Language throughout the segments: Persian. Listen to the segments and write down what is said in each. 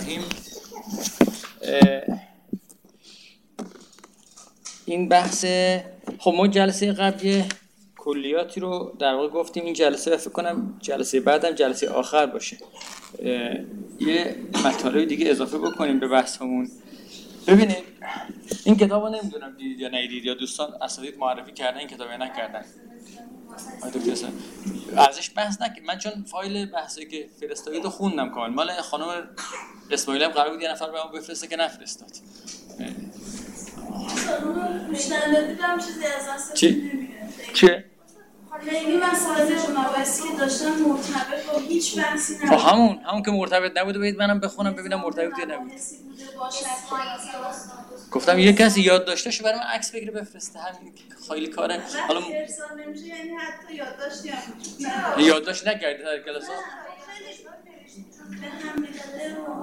الرحیم. این بحث خب ما جلسه قبل کلیاتی رو در واقع گفتیم، این جلسه فکر کنم جلسه بعدم جلسه آخر باشه یه مطالب دیگه اضافه بکنیم به بحثمون. ببینید این کتابو نمیدونم دیدید یا ندیدید، یا دوستان اساتید معرفی کردن این کتابو نکردن؟ ازش بحث نکنیم. من چون فایل بحثی که فرستادید رو خوندم کامل، مال خانم اسماعیلی هم قرار بود یه نفر بهمون بفرسته که نفرستاد. دیدم چیزی از دست چه؟ خیلی مسائل مباحثی که داشتم مرتبط با هیچ بحثی نبود. همون که مرتبط نبوده باید منم بخونم ببینم مرتبط نبود. گفتم یه کسی یاد داشتهشو برام عکس بگیره بفرسته، همین خیلی کاره. حالا ارسال نمیشه، یعنی حتی یادداشتی هم نه یادداشت نکردید در کلاس‌ها؟ به هم میداده و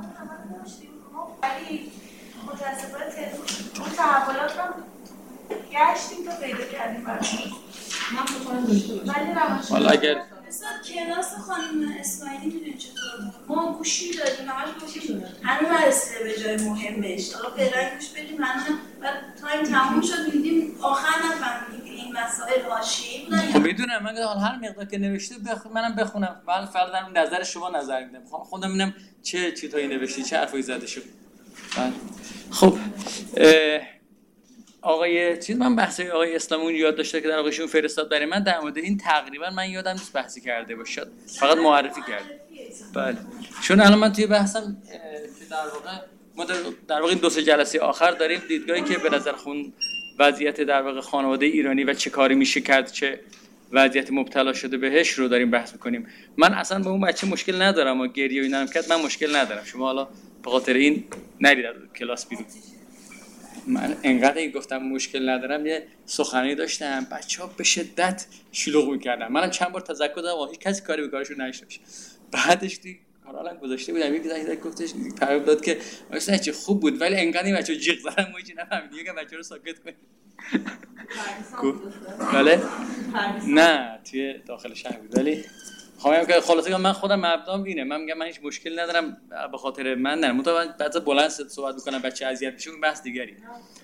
ولی متاسفانه اون تحولات رو گشتیم تا پیدا کردیم برای من بکنم داشته باشم. ولی حالا اگر مثلا کلاس خانم اسماعیلی میدونی چطور بود؟ ما گوشی دادیم همش گوشی هنوز نرسیده به جای مهمش. حالا فعلا گوش بدیم هنوز بعد تایم تموم شد دیدیم آخر نفهمیدیم که این مسائل حاشیه‌ای بودن. خب میدونم من هر مقدار که نوشته منم بخونم. من فقط در نظر شما نظر میدم. خودم ببینم چه چیزایی نوشتی، چه حرفایی زده شد. خب آقای من بحثی آقای اسلامی یاد داشته که در واقعشون فرستاد برای من در مورد این تقریبا من یادم نیست بحثی کرده باشد، فقط معرفی کرد. بله چون الان من توی بحثم که در واقع ما در واقع این دو سه جلسه آخر داریم دیدگاهی که به نظر خون وضعیت در واقع خانواده ایرانی و چه کاری میشه کرد، چه وضعیت مبتلا شده بهش رو داریم بحث می‌کنیم. من اصلا با اون بچه مشکل ندارم و گریه و اینم کرد من مشکل ندارم. شما حالا به خاطر این نرید از کلاس بیرون. من انقدر گفتم مشکل ندارم، یه سخنرانی داشتم بچه‌ها به شدت شلوغ می‌کردن. منم چند بار تذکر دادم هیچ کسی کاری به کارشون نشه. بعدش توی کارالم گذاشته بودم یکی زنگ گفتش پیام داد که واسه چه خوب بود ولی انقدر این بچه‌ها جیغ زدن ما هیچ نفهمیدیم که بچه‌ها رو ساکت کنیم. بله نه توی داخل شهر بود. ولی خواهم که خلاصه من خودم مبدام اینه، من میگم من هیچ مشکل ندارم به خاطر من نه متوجه بعضی بلند صحبت میکنم بچه اذیت میشه اون بحث دیگری.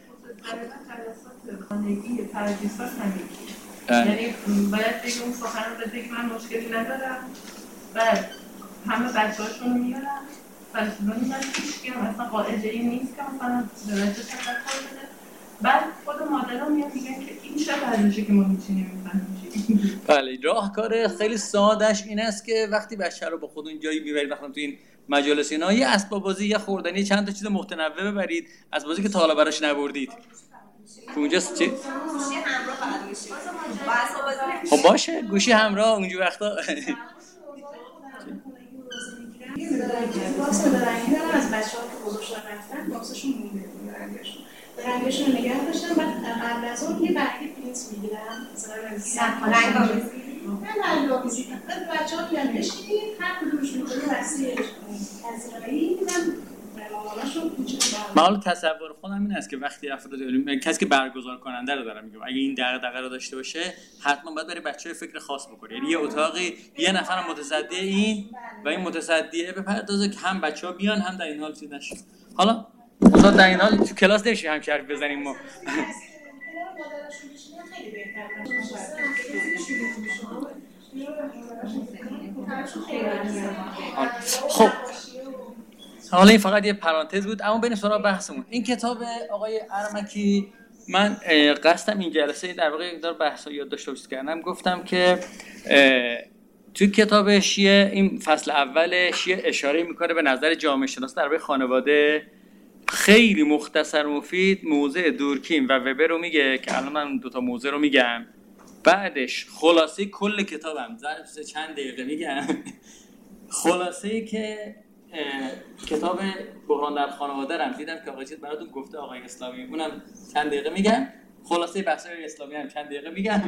خانگی ترجیحات همین یعنی باید بگم اون سخن رو بده که من مشکلی ندارم بعد همه بچه‌هاشون رو میارن فرستادن میذارن هیچ هم اصلا قاعده ای نیست که مثلا به بچه تذکر بده. بعد خود مادرها میان میگن که این چه ورزشه که ما هیچی نمی‌فهمیم. بله راهکار خیلی سادهش این است که وقتی بچه رو با خودتون جایی میبرید مثلا تو این مجالس اینا یه اسباب بازی یا خوردنی چند تا چیز متنوع ببرید از بازی که تا حالا براش نبردید. اونجاست چی؟ گوشی همراه فقط میشه. با اسباب بازی خب باشه گوشی همراه اونجا وقتا واسه درنگی دارم از بچه‌ها که بزرگشون رفتن واسهشون می‌گیرم درنگشون نگه داشتم. بعد قبل از اون یه برگه پرینت می‌گیرم مثلا رنگ‌آمیزی نه رنگ‌آمیزی بعد بچه‌ها میگن بشینید هر کدومش می‌کنه وسیعش پذیرایی میدم ماماناشون کوچیک من حالا تصور خودم این است که وقتی افراد کسی که برگزار کننده رو دارم میگم اگه این دغدغه رو داشته باشه حتما باید برای بچه‌ها فکر خاص بکنه. یعنی یه اتاقی یه نفر متصدی این و این متصدیه بپردازه که هم بچه‌ها بیان هم در این حال چیز نشه. حالا مثلا در این حال تو کلاس نمیشه هم حرف بزنیم ما. خب حالا این فقط یه پرانتز بود اما بریم سراغ بحثمون. این کتاب آقای ارمکی من قصدم این جلسه در واقع یک دار بحثا یاد داشته باشید کردم گفتم که توی کتاب شیعه این فصل اول شیعه اشاره میکنه به نظر جامعه شناس درباره خانواده خیلی مختصر و مفید موضع دورکیم و وبر رو میگه که الان من دو تا موضع رو میگم بعدش خلاصه کل کتابم ظرف چند دقیقه میگم خلاصه‌ای که کتاب بحران در خانواده رو دیدم که آقای چیز براتون گفته آقای اسلامی اونم چند دقیقه میگم خلاصه بحث‌های اسلامی هم چند دقیقه میگم.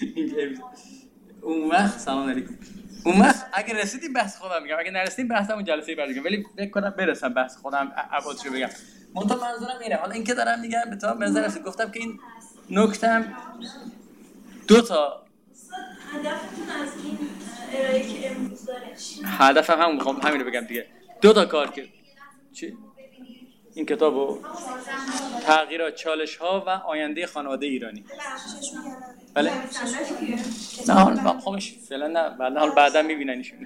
اون وقت سلام علیکم اون وقت اگه رسیدیم بحث خودم میگم اگه نرسیدیم بحثمون جلسه بعد میگم ولی فکر کنم برسم بحث خودم ابعادشو بگم. منظورم اینه حالا این که دارم میگم به تو به نظر گفتم که این نکتم دو تا هدفتون از این ارائه‌ای که امروز دارید چیه؟ هدفم همین رو بگم دیگه. دو تا کار که چی؟ این کتابو تغییرات، چالش‌ها و آینده خانواده ایرانی. بله. نه حالا خامش فعلا نه، بعدا می‌بینن ایشون.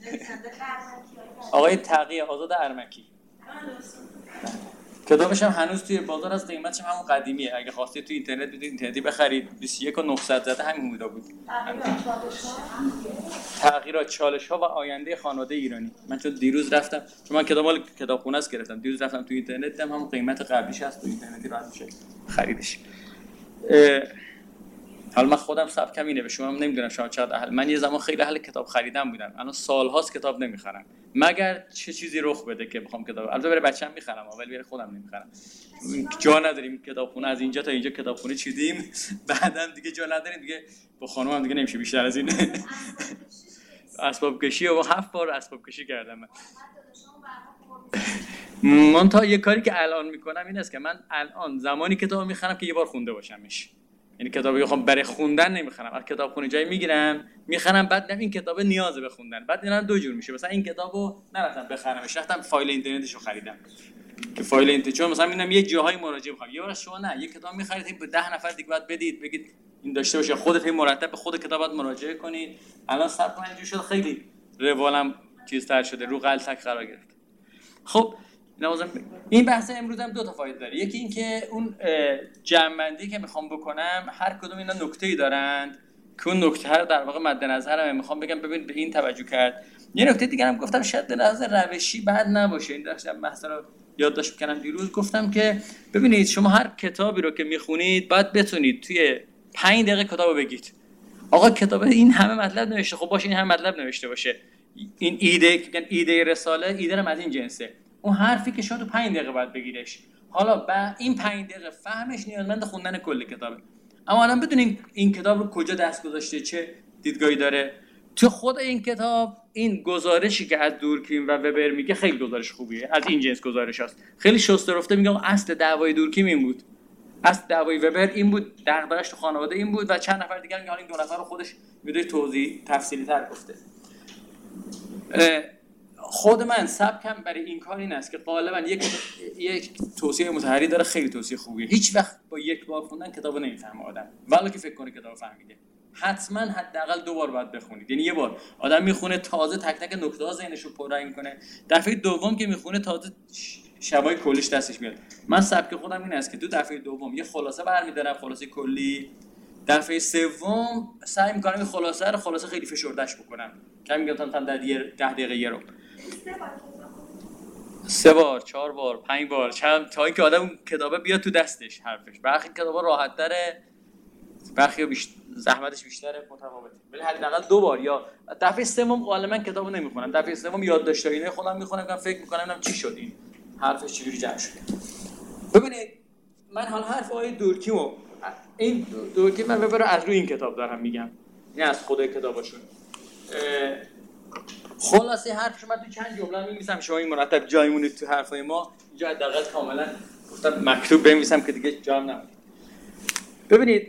آقای تقی آزاد ارمکی. کتابش هم هنوز توی بازار از قیمتش هم همون قدیمیه. اگه خواستید توی اینترنت بدید اینترنتی بخرید 21900 زده همین بودا بود. تغییرات، چالش‌ها و آینده خانواده ایرانی. من چون دیروز رفتم، چون من کتاب مال کتابخونه است گرفتم، دیروز رفتم توی اینترنت دیدم همون قیمت قبلیش هست، توی اینترنتی راحت میشه خریدش. حالا من خودم سبکم اینه، به شما هم نمیدونم شما چقدر اهل. من یه زمان خیلی اهل کتاب خریدن بودم، الان سال‌هاست کتاب نمیخرم مگر چه چیزی رخ بده که بخوام کتاب. البته برای بچه‌م میخرم ولی برای خودم نمیخرم. جا نداریم کتابخونه، از اینجا تا اینجا کتابخونه چیدیم، بعدم دیگه جا نداریم دیگه، با خانومم دیگه نمیشه بیشتر از این. اسباب کشی و 7 بار اسباب کشی کردم من تا یه کاری که الان میکنم این است که من الان زمانی کتاب میخرم که یه بار خونده باشمش. یعنی کتابی بخوام برای خوندن نمیخرم، از کتابخونه جایی میگیرم میخرم، بعد این کتاب نیازه به خوندن، بعد اینا دو جور میشه. مثلا این کتابو نرفتم بخرمش، رفتم فایل اینترنتیشو خریدم که فایل اینترنت، چون مثلا میبینم یه جاهای مراجعه میخوام، یه بار شما نه یه کتاب میخرید به 10 نفر دیگه بعد بدید بگید این داشته باشه، خودت مرتب به خود کتابات مراجعه کنید. الان سبک من اینجوری شد خیلی روالم چیزتر شده، رو غلطک قرار گرفت. خب این بحث امروز هم دو تا فایده داره. یکی این که اون جمع‌بندی که میخوام بکنم هر کدوم اینا نکته‌ای دارند که اون نکته رو در واقع مد نظرم میخوام بگم ببین به این توجه کرد. یه نکته دیگه هم گفتم شاید به نظر روشی بد نباشه، این داشتم بحث رو یادداشت می‌کردم دیروز، گفتم که ببینید شما هر کتابی رو که میخونید باید بتونید توی 5 دقیقه کتابو بگید آقا کتاب این همه مطلب نوشته، خب باشه این همه مطلب نوشته باشه، این ایده رساله ایده هم از این جنسه، اون حرفی که شما تو 5 دقیقه باید بگیرش. حالا با این 5 دقیقه فهمش نیازمند خوندن کل کتابه. اما الان بدونین این کتاب رو کجا دست گذاشته، چه دیدگاهی داره. تو خود این کتاب این گزارشی که از دورکیم و وبر میگه خیلی گزارش خوبیه، از این جنس گزارش هست، خیلی شسته رفته. میگم اصل دعوای دورکیم این بود، اصل دعوای وبر این بود، دغدغه‌اش تو خانواده این بود و چند نفر دیگه میگن این دو نفر رو خودش میده توضیح تفصیلی تر گفته. خود من سبکم برای این کار این است که غالبا یک توصیه متحری داره، خیلی توصیه خوبیه. هیچ وقت با یک بار خوندن کتابو نمیفهمه آدم، ولی که فکر کنه کتابو فهمیده. حتما حداقل 2 بار باید بخونید. یعنی یه بار آدم میخونه تازه تک تک نکته‌ها ذهنشو پررنگ میکنه، دفعه دوم که میخونه تازه شبای کلیش دستش میاد. من سبک خودم این است که تو دفعه دوم یه خلاصه برمی‌دارم، خلاصه کلی. دفعه سوم سعی می‌کنم این خلاصه خیلی فشردهش بکنم، کمی میگم تا در 10 دقیقه یه رو 3 بار 4 بار 5 بار تا اینکه آدم کتابه بیاد تو دستش حرفش. برخی کتابا راحت‌تره، برخی زحمتش بیشتره، متفاوته. ولی حداقل 2 بار یا دفعه سوم غالبا کتابو نمیخونم، دفعه سوم یادداشت‌های خودم میخونم، فکر می‌کنم ببینم چی شد، این حرفش چجوری جمع شد. ببینید من حالا حرف آقای دورکیمو این دورکیم من ببرم از روی این کتاب دارم میگم، نه از خود کتابشون. خلاصه حرفش من تو چند جمله می‌نویسم، شما این مرتب جای مونید تو حرفای ما اینجا حداقل کاملا گفتم مکتوب بنویسم که دیگه جا نمونه. ببینید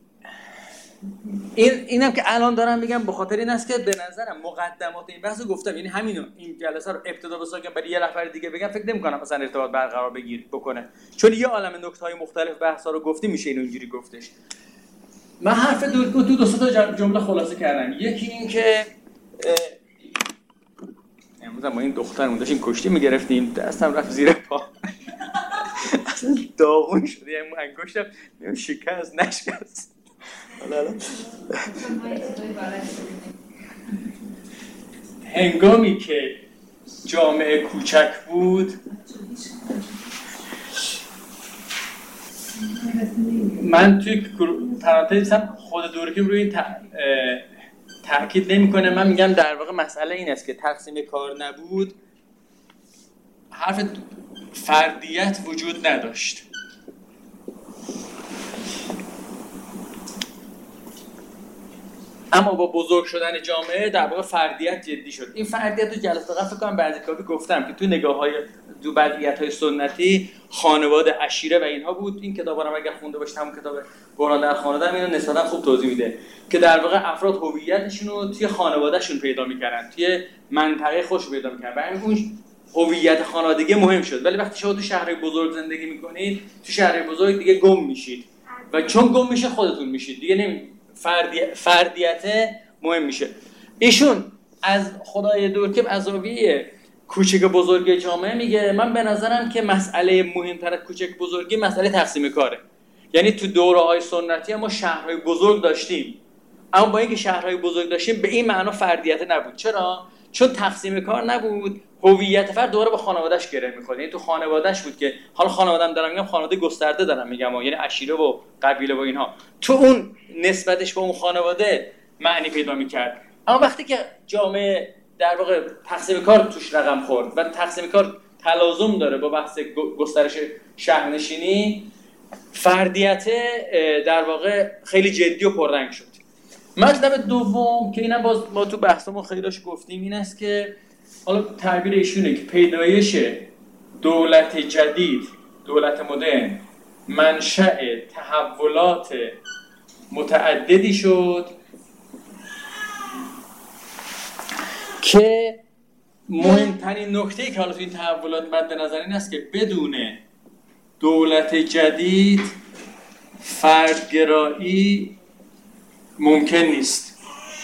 اینم که الان دارم میگم به خاطر این است که به نظرم مقدمات این بحثو گفتم، یعنی همینو این جلسه رو ابتدا بسازم برای یه نفر دیگه بگم فکر نمی‌کنم مثلا ارتباط برقرار بکنه، چون یه عالمه نکته‌های مختلف بحثا رو گفتی میشه اینو اینجوری گفتش. من حرف دورکیم تو 2 تا جمله خلاصه کردم. یکی این که امروز ما این دخترمون داشتیم کشتی میگرفتیم، دستم رفت زیر پا اصلا داغون شد، یعنی انگشتم شکست نشکست. هنگامی که جامعه کوچک بود من توی پرانتزم خود دورکیم روی این تأکید نمی‌کنه، من میگم در واقع مسئله این است که تقسیم کار نبود، حرف فردیت وجود نداشت. اما با بزرگ شدن جامعه در واقع فردیت جدی شد. این فردیت رو جلسه قبل فکر کنم بعضی کافی گفتم که تو نگاه‌های دو بدیهی‌های سنتی خانواده، عشیره و اینها بود. این کتابا رو اگر خونده باشید همون کتاب بحران در خانواده اینو نسبتاً خوب توضیح میده که در واقع افراد هویتشون رو توی خانوادهشون پیدا می‌کردن، توی منطقه خودش پیدا می‌کردن. برای اون هویت خانوادگی مهم شد. ولی وقتی شما تو شهرهای بزرگ زندگی میکنید، تو شهرهای بزرگ دیگه گم میشید و چون گم میشه خودتون میشید دیگه، فردیت مهم میشه. ایشون از خدای دورکب از زاویه کوچک بزرگ جامعه میگه من به نظرم که مسئله مهمتر از کوچک بزرگی مسئله تقسیم کاره. یعنی تو دوره‌های سنتی ما شهرهای بزرگ داشتیم، اما با اینکه شهرهای بزرگ داشتیم به این معنا فردیت نبود. چرا؟ چون تقسیم کار نبود، هویت فرد دوباره با خانواده‌اش گره می‌خورد. یعنی تو خانواده‌اش بود که حالا خانواده‌ام دارم میگم، خانواده گسترده دارم میگم، یعنی عشیره و قبیله و اینها، تو اون نسبتش با اون خانواده معنی پیدا می‌کرد. اما وقتی که جامعه در واقع تقسیم کار توش رقم خورد و تقسیم کار تلازم داره با بحث گسترش شهرنشینی، فردیت در واقع خیلی جدی و پررنگ شد. مطلب دوم که اینم باز ما تو بحثمون خیلیش گفتیم این است که حالا تعبیر ایشونه که پیدایش دولت جدید، دولت مدرن، منشأ تحولات متعددی شد که مهمترین نکته‌ای که حالا تو این تحولات مد نظر این است که بدون دولت جدید فردگرایی ممکن نیست.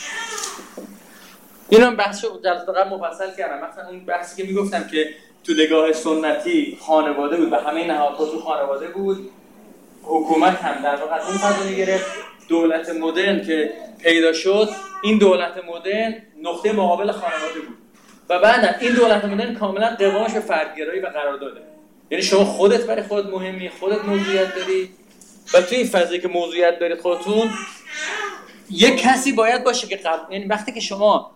اینم بحثو جلسه قبل مفصل کردم. مثلا اون بحثی که میگفتم که تو نگاه سنتی خانواده بود و همه نهادها تو خانواده بود، حکومت هم در واقع اون فضا میگرفت. دولت مدرن که پیدا شد، این دولت مدرن نقطه مقابل خانواده بود و بعد این دولت مدرن کاملا قوامش به فردگرایی و قرار داده. یعنی شما خودت برای خودت مهمی، خودت موضوعیت داری و تو این فضایی که موضوعیت دارید خودتون، یک کسی باید باشه که یعنی وقتی که شما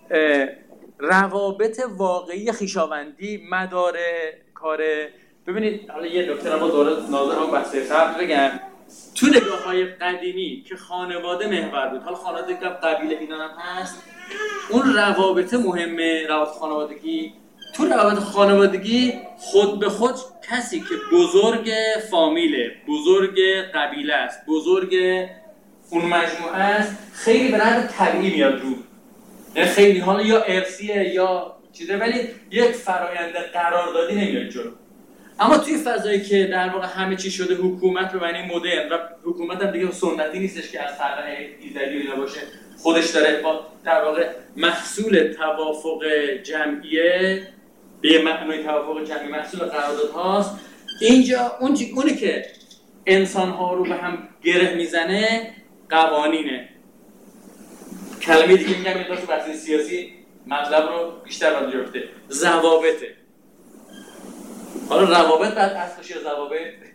روابط واقعی خویشاوندی مدار کار، ببینید حالا یه نکته رو دوره ناظر هم بحث قبل بگم، تو نگاه‌های قدیمی که خانواده محور بود، حالا خانواده قبیله اینا هم هست، اون روابط مهمه، روابط خانوادگی. تو روابط خانوادگی خود به خود کسی که بزرگ فامیله، بزرگ قبیله است، بزرگ اون مجموعه است، خیلی به نحو طبیعی میاد رو. یعنی خیلی حالا یا ارثیه یا چیزه، ولی یک فرایند قراردادی نمیاد جلو. اما توی فضایی که در واقع همه چی شده حکومت به معنی مدرن و حکومت هم دیگه سنتی نیستش که از طرح ایزدی اینا باشه، خودش داره با در واقع محصول توافق جمعیه، به معنای توافق جمعی محصول قرارداد هاست. اینجا اونی که انسان ها رو به هم گره میزنه قوانینه. کلمه دیگه میگم این تو بحث سیاسی مطلب رو بیشتر باید گرفته، ضوابطه. حالا روابط بعد از باشه یا ضوابط؟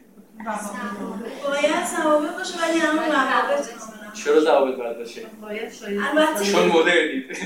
باید ضوابط باشه ولی همون روابط. چرا ضوابط باید باشه؟ البته چون مدرنید.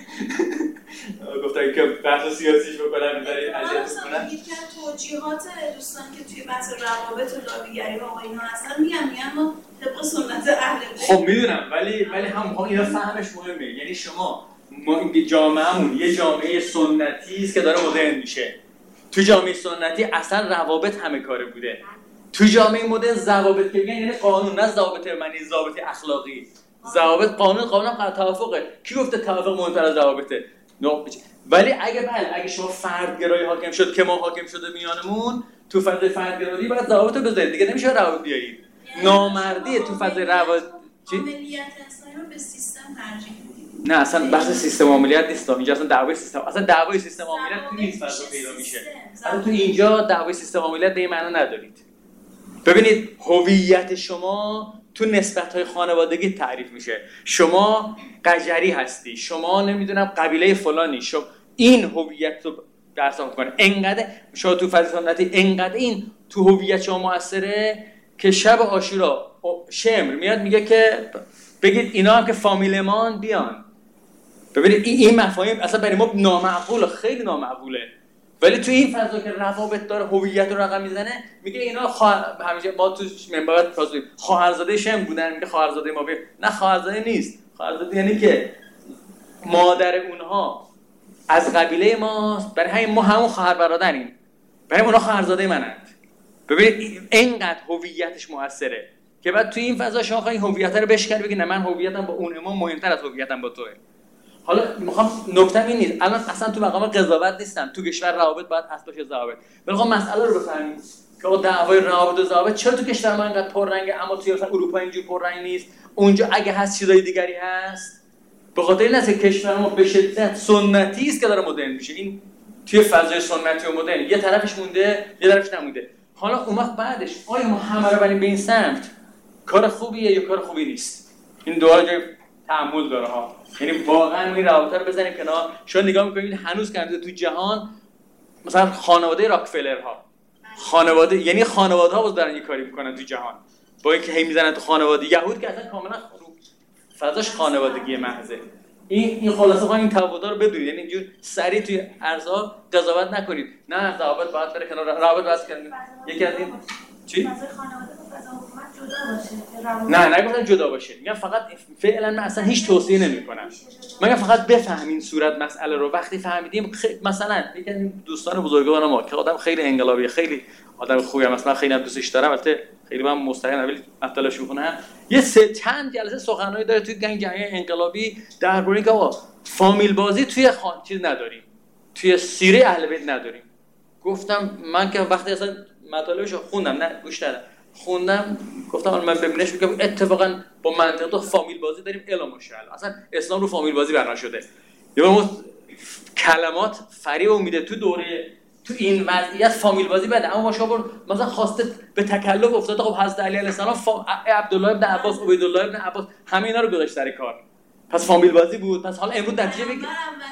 گفتن که بحث سیاسیش بکنن می‌برید اذیت می‌کنن. میگید که توجیهات دوستان که توی بحث روابط و لابیگری و اینا هستن میگن ما طبق سنت اهل بیت. خب میدونم ولی هم اینا فهمش مهمه. یعنی ما این جامعهمون یه جامعه سنتی است که داره مدرن میشه. تو جامعه سنتی اصلا روابط همه کاره بوده. تو جامعه مدرن ضوابط که میگن یعنی قانون، نه ضوابط معنی ضوابط اخلاقی. ضوابط قانون توافقه. کی گفته توافق مهمتر از ضوابطه؟ ولی اگه شما فردگرایی حاکم شد که ما حاکم شده میانمون، تو فضای فردگرایی باید ضوابط بذارید دیگه، نمیشه روابط بیارید. نامردیه تو فضای روابط. عملیات انسانی رو به سیستم ترجیح میدید. نه اصلا بحث سیستم عملیات نیست. اینجا اصلا دعوای سیستم، اصلا دعوای سیستم عملیات تو این فضا پیدا میشه. اصلا تو اینجا دعوای سیستم عملیات به این معنی ندارید. ببینید هویت شما تو نسبت‌های خانوادگی تعریف میشه. شما قجری هستی، شما نمیدونم قبیله فلانی، شما این هویت رو درسا میکنه. انقدر شما تو فضای سنتی انقدر این تو هویت شما موثره که شب عاشورا شمر میاد میگه که بگید اینا هم که فامیلمان بیان. ببینید این مفاهیم اصلا برای ما نامعقوله، خیلی نامعقوله. ولی تو این فضا که روابط داره هویت رو رقم میزنه میگه اینا همیشه ما تو منبر خواهرزاده شم بودن، میگه خواهرزاده ما بیان. نه خواهرزاده نیست. خواهرزاده یعنی که مادر اونها از قبیله ماست، برای همین ما همون خواهر برادریم، برای اونها خواهرزاده منند. ببینید اینقدر هویتش موثره که بعد تو این فضا شما این هویت رو بشکنی بگی نه من هویتم با اون امام مهمتر از هویتم با توئه. حالا میخوام نکته این نیست، الان اصلا تو مقام قضاوت نیستم، تو کشور روابط باید هست باشه ضوابط، ولی میخوام مسئله رو بفهمیم که آقا دعوای روابط و ضوابط چرا تو کشور ما اینقدر پررنگه اما توی مثلا اروپا اینجور پررنگ نیست، اونجا اگه هست چیزای دیگری هست. به خاطر این است که کشور ما به شدت سنتی است که داره مدرن میشه. این توی فضای سنتی و مدرن یه طرفش مونده یه طرفش نمونده. حالا اون وقت بعدش آیا ما همه رو بریم به این سمت کار خوبیه یا کار خوبی نیست؟ این دو جای تعامل داره ها. یعنی واقعا این روابط رو بزنیم کنار. شما نگاه می‌کنید هنوز کنده تو جهان مثلا خانواده راکفلرها، خانواده یعنی خانواده‌ها باز دارن یه کاری میکنن تو جهان، با اینکه هی میزنن تو خانواده یهود که اصلا کاملا فضاش خانوادگی محضه. این خلاصه این تفاوت‌ها رو بدونید، یعنی اینجور سریع توی ارزها قضاوت نکنید. نه روابط باید بره کنار، روابط باید کنید. یکی از این چی؟ فضای خانواده با فضای حکومت جدا باشه. نه نگفتم جدا باشه، میگم فقط فعلا من اصلا هیچ توصیه نمی‌کنم. میگم فقط بفهمین صورت مسئله رو. وقتی فهمیدیم مثلا یکی از دوستان بزرگوار ما که آدم خیلی انقلابیه، خیلی آدم خوبی هم من خیلی هم دوستش دارم، البته خیلی من مستقیم ولی مطالعه‌اش می‌خونم، یه چند جلسه سخنرانی داره توی جنگ انقلابی درباره اینکه آقا فامیل بازی توی چیز نداریم، توی سیره اهل بیت نداریم. گفتم من که وقتی اصلا مطالبشو خوندم، نه گوش ندادم، خوندم گفتم من ببینش میگم اتفاقا با منطق فامیل بازی داریم الا ماشاءالله. اصلا اسلام رو فامیل بازی بنا شده. یا کلمات فریب میده تو دوره تو این وضعیت فامیل بازی بده، اما ماشاءالله مثلا خواسته به تکلف افتاده. خب حضرت علی علیه السلام عبدالله ابن عباس، عبیدالله ابن عباس همه اینا رو گذاشت سر کار، پس فامیل بازی بود. پس حالا امروز نتیجه بگیر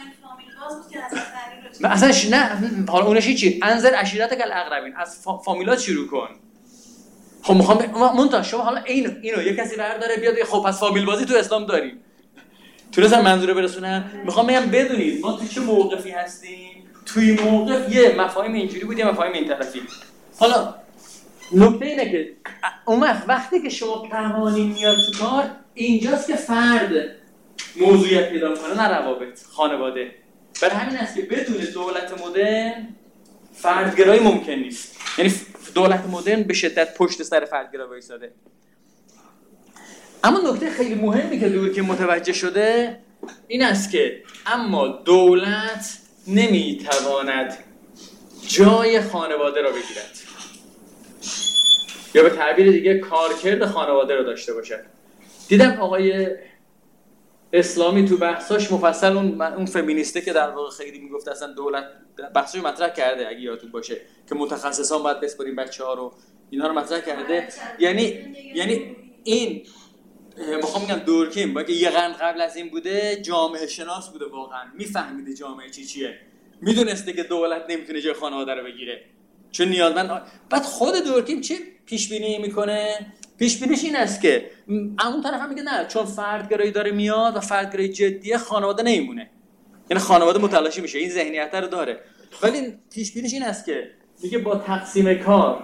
اصلا نه حالا اونش چی؟ انذر عشیرتک الاقربین، از فامیلات شروع کن. خب میخوام منتها شما حالا اینو یه کسی برداره بیاد خب پس فامیل بازی تو اسلام داریم. تونستم منظوره برسونم. میخوام بگم بدونید ما تو چه موقفی هستیم. توی موقف یه مفاهیم اینجوری بود، یه مفاهیم این طرفی. حالا نکته اینه که اون وقتی که شما قوانین میاد تو کار، اینجاست که فرد موضوعیت پیدا میکنه، نه روابط خانواده. برای همین است که بدون دولت مدرن فردگرایی ممکن نیست. یعنی دولت مدرن به شدت پشت سر فردگرا وایساده. اما نکته خیلی مهمی که دورکیم متوجه شده این است که اما دولت نمیتواند جای خانواده را بگیرد یا به تعبیر دیگه کارکرد خانواده را داشته باشد. دیدم آقای اسلامی تو بحثاش مفصل اون فمینیسته که در واقع خیلی میگفت اصلا دولت بحثش مطرح کرده، اگه یادتون باشه که متخصصان باید بسپاریم بچه‌ها رو، اینا رو مطرح کرده. یعنی این میخوام بگم دورکیم با که یه قرن قبل از این بوده جامعه شناس بوده، واقعا میفهمیده جامعه چیه، میدونسته که دولت نمیتونه جای خانواده رو بگیره چون نیازمند. بعد خود دورکیم چه پیش بینی میکنه؟ پیش بینیش این است که اون طرف هم میگه نه، چون فردگرایی داره میاد و فردگرایی جدیه خانواده نمیمونه، یعنی خانواده متلاشی میشه، این ذهنیت رو داره. ولی پیش بینیش این است که میگه با تقسیم کار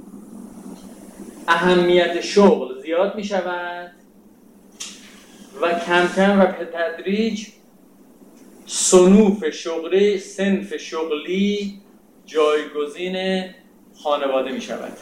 اهمیت شغل زیاد میشود و کم کم و به تدریج صنوف شغلی جایگزین خانواده میشود.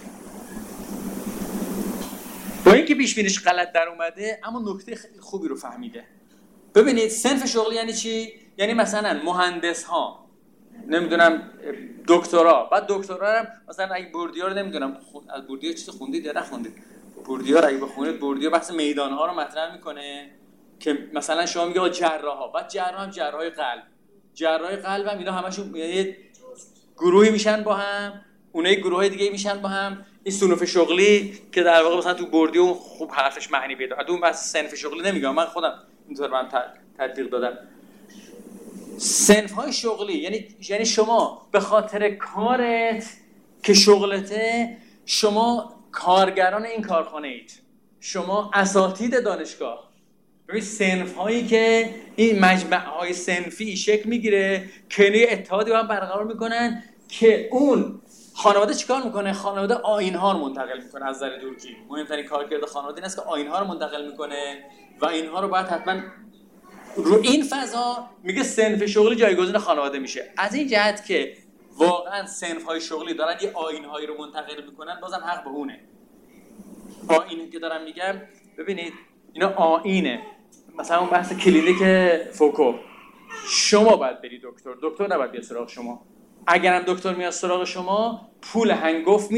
با اینکه پیش بینیش غلط در اومده اما نکته خیلی خوبی رو فهمیده. ببینید صنف شغلی یعنی چی؟ یعنی مثلا مهندس ها، نمیدونم دکترا، بعد دکترا هم مثلا اگه بوردیا رو نمیدونم از بوردیا چیزی خوندید یا نخوندید، بوردیا رو اگه بخونید بوردیا بحث میدان ها رو مطرح میکنه که مثلا شما میگه جراح ها، بعد جراح هم جراح قلب هم اینا همشون یه گروهی میشن با هم، اونای گروهای دیگه میشن با هم. این صنوف شغلی که در واقع مثلا تو بوردیو خوب حرفش معنی پیدا کرد. اون بحث صنف شغلی نمیگم، من خودم اینطور من تطبیق دادم. صنف‌های شغلی یعنی شما به خاطر کارت که شغلته، شما کارگران این کارخانه اید، شما اساتید دانشگاه. ببین صنف‌هایی که این مجمع‌های صنفی شکل میگیره که اتحادی با هم برقرار میکنن که اون خانواده چیکار میکنه؟ خانواده آیین‌ها رو منتقل میکنه. از نظر دورکیم مهمترین کارکرد خانواده این است که آیین‌ها رو منتقل میکنه و اینها رو باید حتما رو این فضا میگه صنف شغلی جایگزین خانواده میشه. از این جهت که واقعا صنف‌های شغلی دارن یه آیین‌هایی رو منتقل میکنن، بازم حق به اونه. آیینی که دارم میگم ببینید اینا آیینه، مثلا اون بحث کلینیک فوکو شما باید بری دکتر نباید بیاد سراغ شما. اگرم دکتر میاد سراغ شما پول هنگفت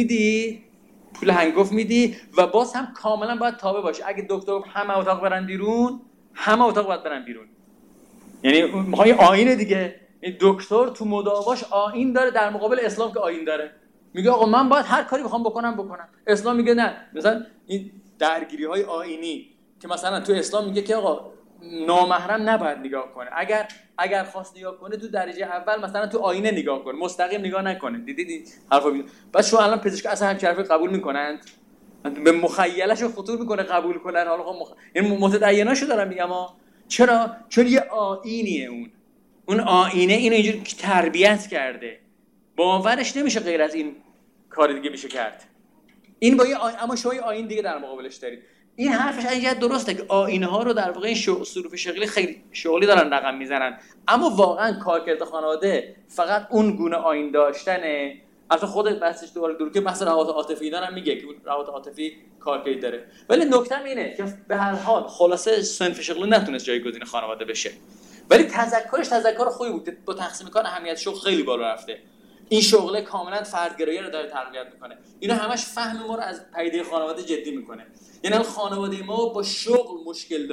میدی و باز هم کاملا باید تابع باشه. اگه دکتر همه اتاق برن بیرون، همه اتاق باید برن بیرون. یعنی میخوای آیین دیگه. این دکتر تو مداواش آیین داره در مقابل اسلام که آیین داره. میگه آقا من باید هر کاری بخوام بکنم. اسلام میگه نه. مثلا این درگیری‌های آیینی که مثلا تو اسلام میگه که آقا نامحرم نباید نگاه کنه. اگر خواست نگاه کنه تو درجه اول مثلا تو آینه نگاه کنه، مستقیم نگاه نکنه. دیدید حرفا بعد شو الان پزشک اصلا هم حرف قبول میکنند؟ به مخیله‌شو خطور میکنه قبول کنن. حالا این متدیناشو دارم میگم چرا؟ چون یه آیینیه. اون آینه اینو اینجوری تربیت کرده، باورش نمیشه غیر از این کار دیگه میشه کرد. این با اما شما آیین دیگه در مقابلش دارید. این حرفش اینجا درسته که آینه ها رو در واقع این صروف شغلی خیلی شغلی دارن رقم میزنن، اما واقعا کارکرد خانواده فقط اون گونه آیین داشتنه. البته خود بحثش دور که بحث روابط عاطفی دارن میگه که روابط عاطفی کارکرد داره، ولی نکته اینه که به هر حال خلاصه صنف شغلی نتونست جایگزین خانواده بشه، ولی تذکر خوبی بود. با تقسیم کار اهمیت شغل خیلی بالا رفته. این شغله کاملا فردگرایی رو داره تقویت میکنه. اینا همش فهم ما رو از پدیده خانواده جدی میکنه. یعنی خانواده ما با شغل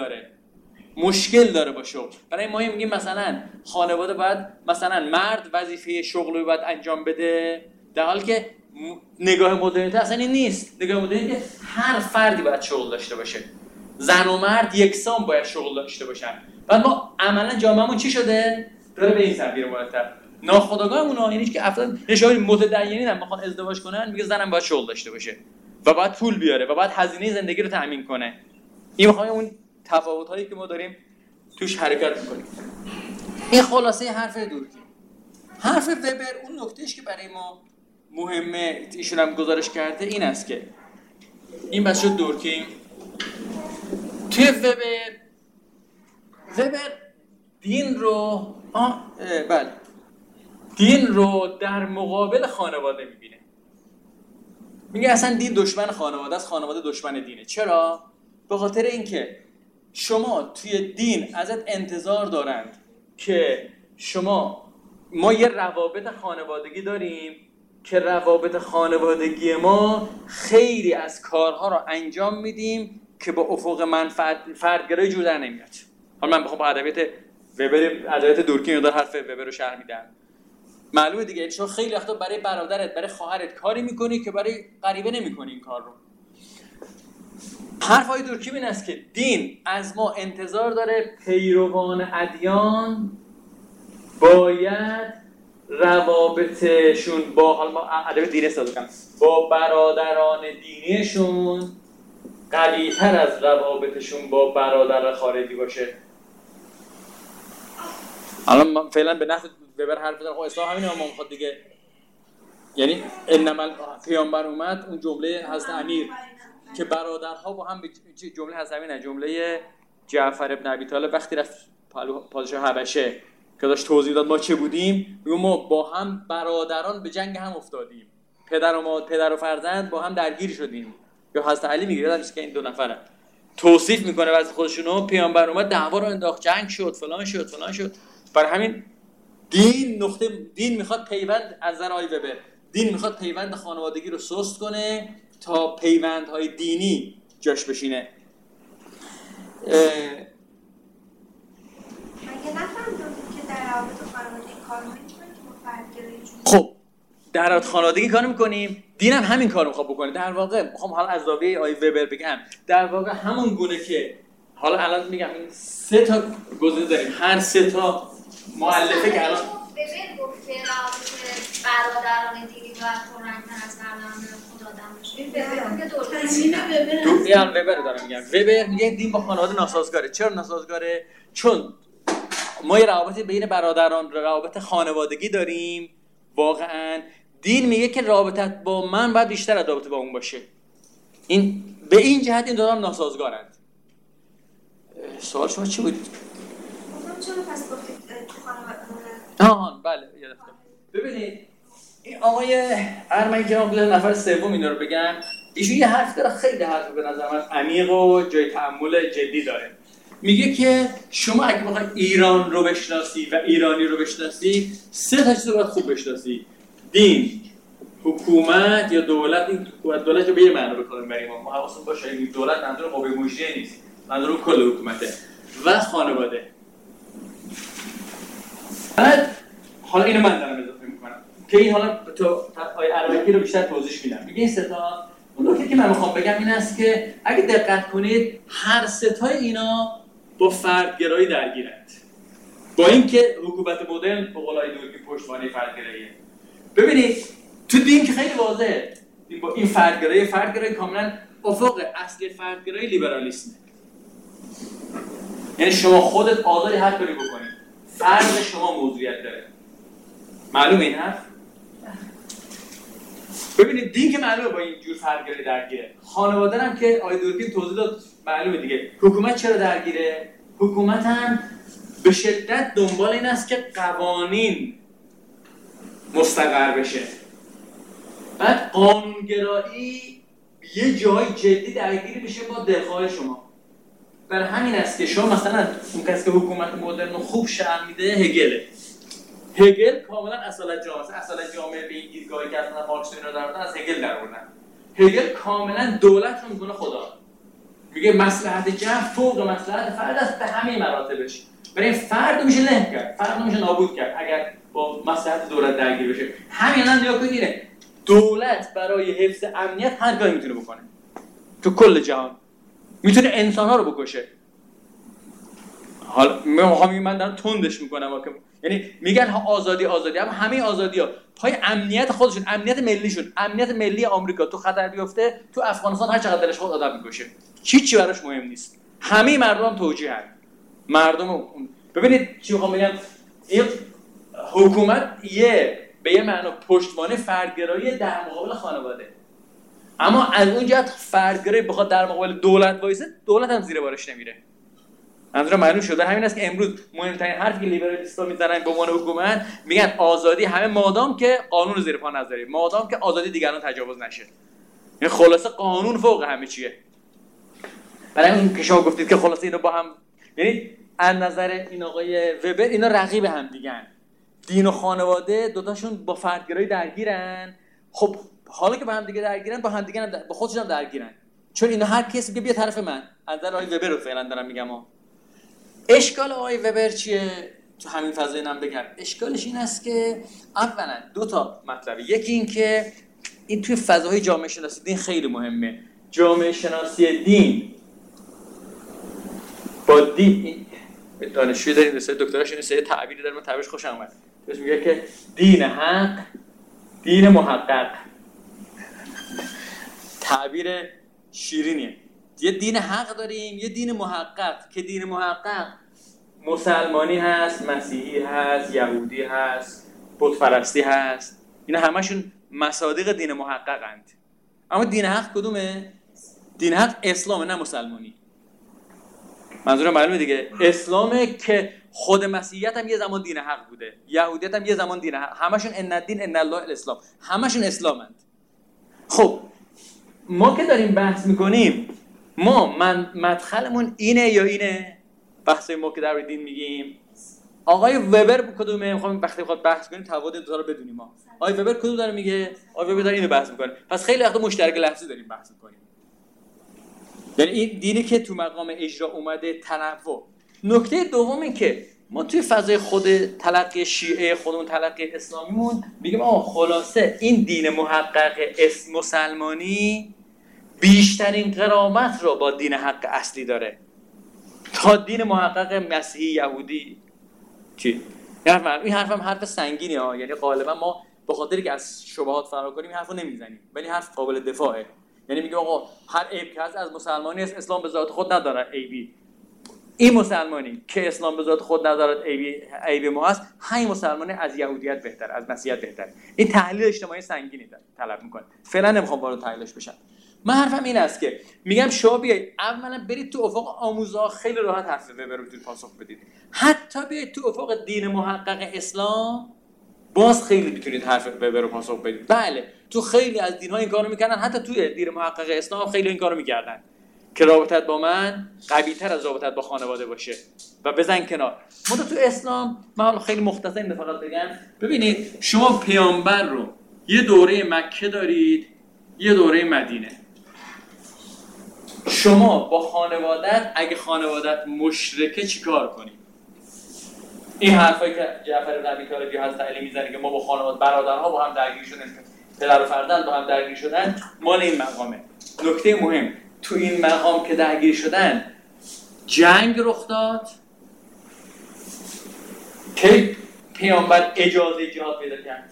مشکل داره با شغل. برای ما میگیم مثلا خانواده باید مثلا مرد وظیفه شغل رو باید انجام بده، در حالی که نگاه مدرنیته اصلا این نیست. نگاه مدرنیته هر فردی باید شغل داشته باشه، زن و مرد یکسان باید شغل داشته باشن. بعد ما عملا جامعهمون چی شده؟ داره به این سمت مرتب ناخودآگاهمون یعنی که افراد نشای متدینین هم میخوان ازدواج کنن، میگه زنم باید شغل داشته باشه و باید پول بیاره و باید هزینه زندگی رو تامین کنه. این میخوایم اون تفاوت‌هایی که ما داریم توش حرکت کنیم. این خلاصه حرف دورکیم. حرف وبر اون نکتهش که برای ما مهمه ایشون هم گزارش کرده این است که این بس شد دورکیم. توی وبر دین رو در مقابل خانواده میبینه. میگه اصلا دین دشمن خانواده است، خانواده دشمن دینه. چرا؟ به خاطر اینکه شما توی دین ازت انتظار دارند که ما یه روابط خانوادگی داریم که روابط خانوادگی ما خیلی از کارها رو انجام میدیم که با افق منفعت فردگرایی جور در نمیاد. حالا من بخوام با ادبیات وبر ادبیات دورکیم دار حرف وبر رو شرح میدم. معلومه دیگه شما خیلی وقتا برای برادرت برای خواهرت کاری میکنی که برای غریبه نمیکنی این کار رو. حرفای دورکیم این است که دین از ما انتظار داره پیروان ادیان باید روابطشون با حالا ما ادب دینی استفاده کنم با برادران دینیشون قوی‌تر از روابطشون با برادر خارجی باشه. الان من فعلا به نحو وبر حرف بزنم. خب اسلام همینه ما میخواد دیگه، یعنی انما پیامبر اومد اون جمله حضرت امیر که برادرها با هم جمله حضرت امیر نه جمله جعفر ابن ابی طالب وقتی رفت پادشاه حبشه که داشت توضیح داد ما چه بودیم، ما با هم برادران به جنگ هم افتادیم، پدر و فرزند با هم درگیر شدیم. یا حضرت علی میگه یادم که این دو نفرن توصیف میکنه واسه خودشونو پیامبر اومد دعوا رو انداخت، جنگ شد، فلان شد. برای همین دین میخواد پیوند از نظر آقای وبر دین میخواد پیوند خانوادگی رو سست کنه تا پیوندهای دینی جاش بشینه. مگه نفهمیدم که در روابط خانوادگی کار میکنیم که فردگرایی خب در روابط خانوادگی کار میکنیم، دین هم همین کارو میخواد بکنه. در واقع میخوام حالا از زاویه آقای وبر بگم در واقع همون گونه که حالا الان میگم این 3 تا گزینه داریم، هر 3 تا مؤلفه که الان وبر گفت که روابط برادران دینی و پررنگ‌تر از برادران خدادم باشه. وبر دارم میگم. وبر میگه دین با خانواده ناسازگاره. چرا ناسازگاره؟ چون ما یه روابط بین برادران روابط خانوادگی داریم. واقعا دین میگه که رابطت با من باید بیشتر از رابطه با اون باشه. این به این جهت این دو هم ناسازگارند. سوال شما چی بود؟ چرا پس گفتید تو خانواده؟ بله یادم. ببینید این آقای ارمنی که من نفر سوم اینا رو بگم، ایشون یه حرف داره خیلی حرف به نظر من عمیق و جای تأمل جدی داره. میگه که شما اگه بخوای ایران رو بشناسی و ایرانی رو بشناسی 3 تا چیز رو باید خوب بشناسی: دین، حکومت یا دولت. این دولت رو به یه معنی بکنیم بریم، ما حواسمون باشه این دولت منظور قوه مجریه نیست، منظور کل حکومته و خانواده. بعد حالا اینو من دارم اضافه میکنم که این حالا تو آیه عربی رو بیشتر توضیح میدم. میگه این 3 تا، اون نکته که من میخوام بگم این است که اگه دقت کنید هر 3 تا اینا با فردگرایی درگیرند، با اینکه حکومت مدرن به قولای دورکی پشتوانه فردگراییه. ببینید تو دین که خیلی واضحه با این فردگرایی کاملا افق اصلی فردگرایی لیبرالیسمه. یعنی شما خودت آزادی هر کاری بکنید، فرد شما موضوعیت داره. معلومه این حرف؟ ببینید دین که معلومه با این جور فردگرایی درگیره. خانواده هم که آیه دورکیم توضیح داد معلومه دیگه. حکومت چرا درگیره؟ حکومت هم به شدت دنبال این است که قوانین مستقر بشه. بعد قانونگرایی یه جای جدی درگیری بشه با دلخواه شما. برای همین است که شما مثلا اون کسی که حکومت مدرن رو خوب شرح میده هگل کاملا اصالت جامعه به این دیدگاهی که اصلا مارکس اینا دارن از هگل درآوردن. هگل کاملا دولت رو میگه خدا. میگه مصلحت جمع فوق مصلحت فرد است به همه مراتبش. برای فرد میشه له کرد، فرد میشه نابود کرد اگر با مصلحت دولت درگیر بشه. همین الان نگاه کنید دولت برای حفظ امنیت هر کاری میتونه بکنه. تو کل جهان میتونه انسان‌ها رو بکشه. حالا من دارم تندش میکنم، یعنی میگن آزادی اما همه آزادی‌ها پای امنیت خودشون، امنیت ملیشون، امنیت ملی آمریکا تو خطر بیفته، تو افغانستان هر چقدر دلش خود آدم میکشه، هیچی براش مهم نیست. همه مردم توجیهن. مردم ببینید چی میخوام بگم، این حکومت به یه معنا پشتوانه فردگرایی در مقابل خانواده، اما از اون جهت فردگرایی بخواد در مقابل دولت وایسه، دولت هم زیر بارش نمیره. منظورم معلوم شده. همین است که امروز مهمترین حرفی که لیبرالیست‌ها میزنن به عنوان حکومت، میگن آزادی همه مادام که قانون رو زیر پا نذاریم، مادام که آزادی دیگران تجاوز نشه. یعنی خلاصه قانون فوق همه چیه. برای اون که شما گفتید که خلاصه اینو با هم، یعنی از نظر این آقای وبر اینا رقیب هم دیگن. دین و خانواده دوتاشون با فردگرایی درگیرن. خب حالا که با هم دیگه درگیرن، با هم دیگه هم با خودشون هم درگیرن، چون اینا هر کسی میگه بیا طرف من. از نظر آقای وبر رو فعلا دارم میگم. اشکال آقای وبر چیه؟ تو همین فضای اینم بگم اشکالش این است که اولا 2 تا مطلبه. یکی این که این توی فضاهای جامعه شناسی دین خیلی مهمه. جامعه شناسی دین با دین، دانشجوی داریم رساله دکتراش این سری تعبیری داره، من تعبیرش خوشم اومد. بهش میگه که دین حق، دین محقق. تعبیر شیرینیه. یه دین حق داریم، یه دین محقق که دین محقق مسلمانی هست، مسیحی هست، یهودی هست، بت پرستی هست. اینا همشون مصادیق دین محققند. اما دین حق کدومه؟ دین حق اسلامه، نه مسلمانی. منظورم معلومه دیگه. اسلامه که خود مسیحیت هم یه زمان دین حق بوده، یهودیت هم یه زمان دین حق. همشون ان الدین ان الله الاسلام، همشون اسلامند. خب ما که داریم بحث میکنیم، ما مدخلمون اینه یا اینه؟ بحثای ما که در دین میگیم آقای وبر کدومه؟ میخوام وقتی بخواد بحث کنیم تفاوت دو تا رو بدونیم. ما آقای وبر کدوم داره میگه؟ آقای وبر داره اینو بحث میکنه. پس خیلی وقت مشترک لفظی داریم بحث میکنیم. یعنی این دینی که تو مقام اجرا اومده تنوع. نکته دوم این که ما توی فضای خود تلقی شیعه خودمون، تلقی اسلامیمون، میگیم خلاصه این دین محقق مسلمانی بیشترین قرابت رو با دین حق اصلی داره تا دین محقق مسیحی، یهودی. چی؟ این حرفم حرف سنگینی ها. یعنی غالبا ما به خاطری که از شبهات فرار کنیم حرفو نمیزنیم، ولی حرف قابل دفاعه. یعنی میگه آقا هر عیب که هست از مسلمانی است، اسلام به ذات خود نداره عیبی. این مسلمانی که اسلام به ذات خود نداره عیب ما هست، همین مسلمانی از یهودیت بهتر، از مسیحیت بهتر. این تحلیل اجتماعی سنگینی طلب میکنه. فعلا نمیخوام وارد تحلیلش بشم. من حرفم این است که میگم شما بیایید اولا برید تو افق آموزا، خیلی راحت حرف وبر رو میتونید پاسخ بدید. حتی بیایید تو افق دین محقق اسلام، باز خیلی میتونید حرف وبر رو پاسخ بدید. بله تو خیلی از دین‌ها این کارو میکنن، حتی توی دین محقق اسلام خیلی این کارو میکردن. که رابطت با من قوی‌تر از رابطت با خانواده باشه و بزن کنار. ما تو اسلام، من حالا خیلی مختصر اینو فقط بگم، ببینید شما پیامبر رو یه دوره مکه دارید، یه دوره مدینه. شما با خانوادت، اگه خانوادت مشرکه چیکار کنی؟ این حرفایی که جعفر ابی طالبی حضرت علی میزنه که ما با خانواده برادرها با هم درگیر شدن، پدر و فرزند با هم درگیر شدن، مال این مقامه. نکته مهم تو این مقام که درگیر شدن، جنگ رخ داد که پیامبر اجازه جهاد پیدا کرد.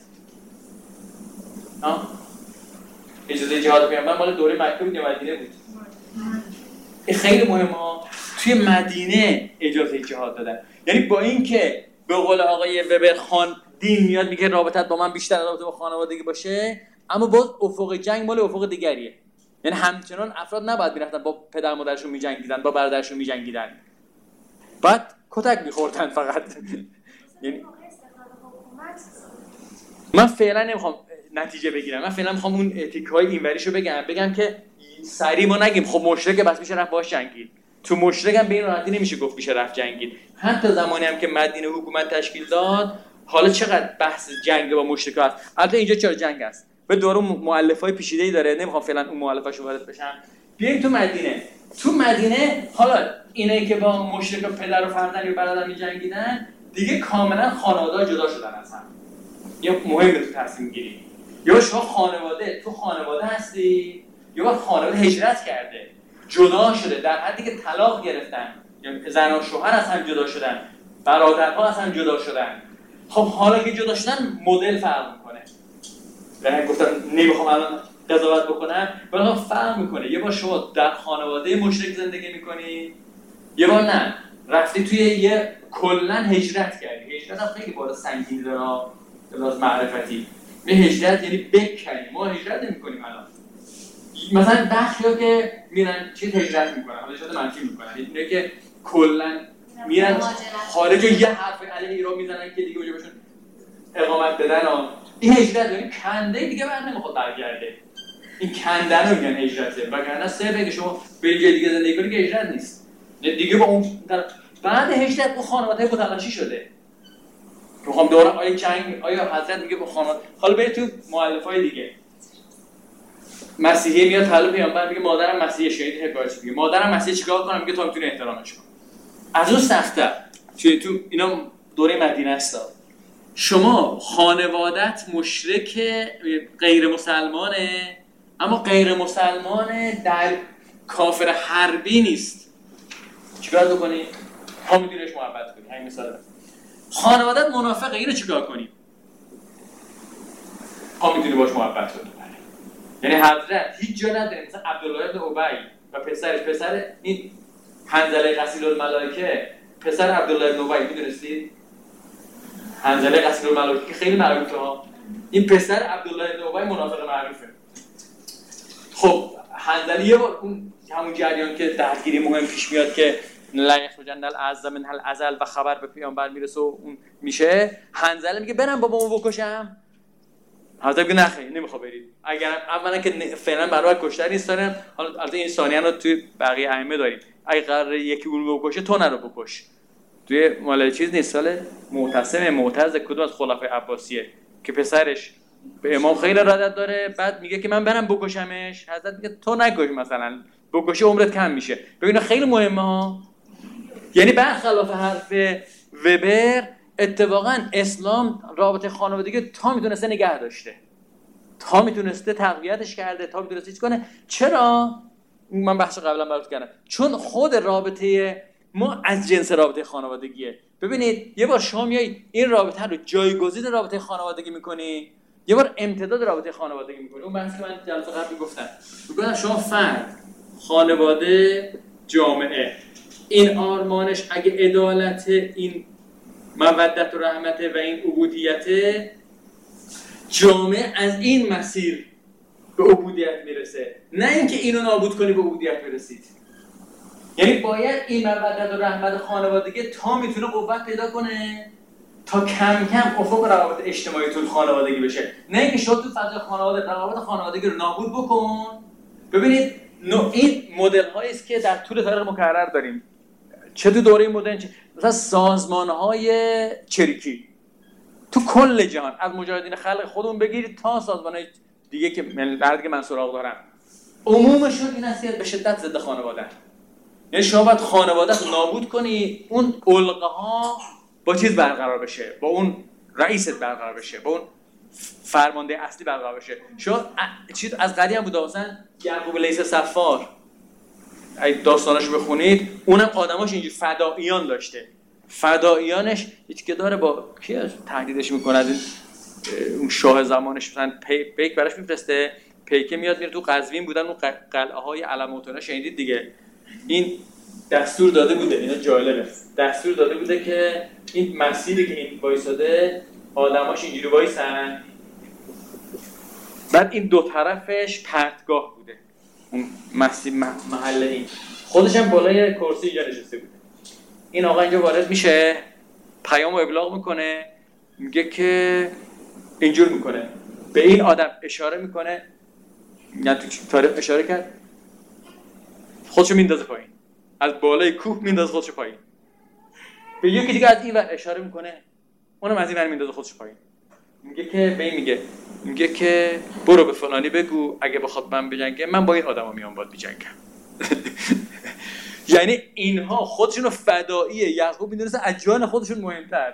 اجازه جهاد پیامبر مال دوره مکه بود یا مدینه بود؟ این خیلی مهمه. توی مدینه اجازه جهاد دادن. یعنی با این که به قول آقای وبر خان دین میاد میگه رابطت با من بیشتر از رابطه با خانوادگی باشه، اما باز افق جنگ مال افق دیگریه. یعنی همچنان افراد نباید میرفتن با پدر مادرشون میجنگیدن، با برادرشون میجنگیدن، بعد کتک میخوردن فقط. یعنی من فعلا نمیخوام نتیجه بگیرم، من فعلا میخوام اون تیک‌های اینوریشو بگم که سریع ما نگیم خب مشرک بس میشه رفت باش جنگید. تو مشرک هم به این راحتی نمیشه گفت میشه رفت جنگید. حتی زمانی هم که مدینه حکومت تشکیل داد، حالا چقدر بحث جنگ با مشرکا هست. البته اینجا چرا جنگ است؟ به دور مؤلفه‌های پیچیده‌ای داره، نمیخوام فعلا اون مؤلفه‌اشو وارد بشم. بیاین تو مدینه حالا اینایی که با مشرکا پدر و فرزند یا برادر می‌جنگیدن، دیگه کاملا خانواده‌ها جدا شدن از هم. یا مهمه تو تصمیم گیری. یا شما خانواده هستی، یا خانواده هجرت کرده، جدا شده، در حدی که طلاق گرفتن، یا زن و شوهر از هم جدا شدن، برادرها از هم جدا شدن. خب حالا که جدا شدن مدل فرق میکنه. من گفتم نمیخوام الان قضاوت بکنم، ولی فرق میکنه. یه بار شما در خانواده مشرک زندگی میکنی، یه بار نه، رفتی توی یه کلا هجرت کردی. هجرت هم خیلی بالا سنگین داره، لازم معرفتی. به هجرت یعنی بکنی. ما هجرت نمی‌کنیم الان. مثلا بخشیا که میرن چیز هجرت میکنن، حالا شده منفی میکنن، اینه که کلا میرن خارج و یه حرف علیه ایران میزنن که دیگه اونجا بهشون اقامت بدن. این هجرت یعنی کنده دیگه بعد نمیخواد برگرده. این کندن رو میگن هجرته. وگرنه صرف که شما به جای دیگه زندگی کنی که هجرت نیست. دیگه با اون بعد هجرت اون خانواده متلاشی شده. میخوام دوره آیه جنگ، آیا حضرت میگه با خانواده. حالا برید تو مؤلفه‌های دیگه. مسیحی میاد طلب پیامبر میگه مادرم مسیحیه، شهید حکایت میگه مادرم مسیحیه چیکار کنم؟ میگه تو میتونی احترامش کن. از اون سخته. تو اینا دوره مدینه است. شما خانوادت مشرک غیر مسلمانه، اما غیر مسلمانه در کافر حربی نیست. چیکار بکنی؟ ها میتونیش محبت کنی. همین مثال. خانوادت منافقه، اینو چیکار کنی؟ ها میتونی باش محبت کنی. یعنی حضرت هیچ جا نداره مثلا عبدالله بن ابی و پسر این حنظله غسیل الملائکه، پسر عبدالله بن ابی میدونستید؟ حنظله غسیل الملائکه خیلی معروفه ها. این پسر عبدالله بن ابی منافق معروفه. خب حنظله یه بار اون همون جریان که درگیری مهم پیش میاد که لا یخرجن الاعز من الازل و خبر به پیامبر میرسه و اون میشه، حنظله میگه برم بابامو بکشم. حضرت میگه نخیر نمیخواد برید. اگر اولا که فعلا برای کشتن نیست دارن، حالا البته این ثانیان رو توی بقیه ائمه داریم. اگه قراره یکی اون رو بکشه تو نرو بکش. توی مال چیز نیست، سال معتز کدوم از خلفای عباسیه که پسرش به امام خیلی ارادت داره، بعد میگه که من برم بکشمش. حضرت میگه تو نکش، مثلا بکشی عمرت کم میشه. ببین خیلی مهمه ها. یعنی برخلاف حرف وبر، اتفاقا اسلام رابطه خانوادگی تا میتونسته نگه داشته، تا میتونسته تقویتش کرده، تا میتونسته چیز کنه. چرا؟ من بحث قبلا برات کردم. چون خود رابطه ما از جنس رابطه خانوادگیه. ببینید یه بار شما میای این رابطه رو جایگزین رابطه خانوادگی میکنی، یه بار امتداد رابطه خانوادگی میکنی. اون بحثی که من جلسه قبل گفتم شما فرد، خانواده، جامعه، این آرمانش اگه عدالت، این مودت و رحمت و این عبودیت، جامعه از این مسیر به عبودیت میرسه، نه اینکه اینو نابود کنی به عبودیت برسید. یعنی باید این مودت و رحمت خانوادگی تا میتونه قوت پیدا کنه تا کم کم افق روابط اجتماعی تو خانوادگی بشه، نه اینکه شما تو فضای خانواده روابط خانوادگی رو نابود بکن. ببینید این مدل هایی است که در طول تاریخ مکرر داریم، چه تو دوره مدرن، مثلا سازمان های چریکی تو کل جهان، از مجاهدین خلق خودمون بگیرید تا سازمان های دیگه که من سراغ دارم، عمومشون این است که به شدت ضد خانواده. یعنی شما باید خانواده رو نابود کنی، اون علقه ها با چیز برقرار بشه، با اون رئیست برقرار بشه، با اون فرمانده اصلی برقرار بشه. شما چیز از قدیم بود، مثلا یعقوب لیث صفار اگه داستاناشو بخونید، اونم آدماش اینجوری فدائیان داشته. فدائیانش هیچ که داره با کی تهدیدش میکنه، از این اون شاه زمانش مثلا پیک براش میفرسته، پیک میاد میره تو قزوین بودن اون قلعه های علموت اینا شنیدید دیگه. این دستور داده بوده، اینا جالبه، دستور داده بوده که این مسیری که این وایساده آدماش اینجوری وایسن، بعد این دو طرفش پرتگاه بوده، اون مسیر محل این خودش هم بالای کرسی اینجا نشسته بوده. این آقا اینجا وارد میشه، پیامو ابلاغ میکنه، میگه که اینجور میکنه، به این آدم اشاره میکنه، یعنی تو تاریخ اشاره کرد، خودشو میندازه پایین، از بالای کوه میندازه خودشو پایین. به یکی دیگه از این ور اشاره میکنه، اونم از این ور میندازه خودشو پایین. میگه که به این میگه که برو به فلانی بگو اگه بخواد من بجنگه، من با این آدما میام باید بجنگم. یعنی اینها خودشونو فدایی یعقوب میدونستن از جان خودشون مهمتر.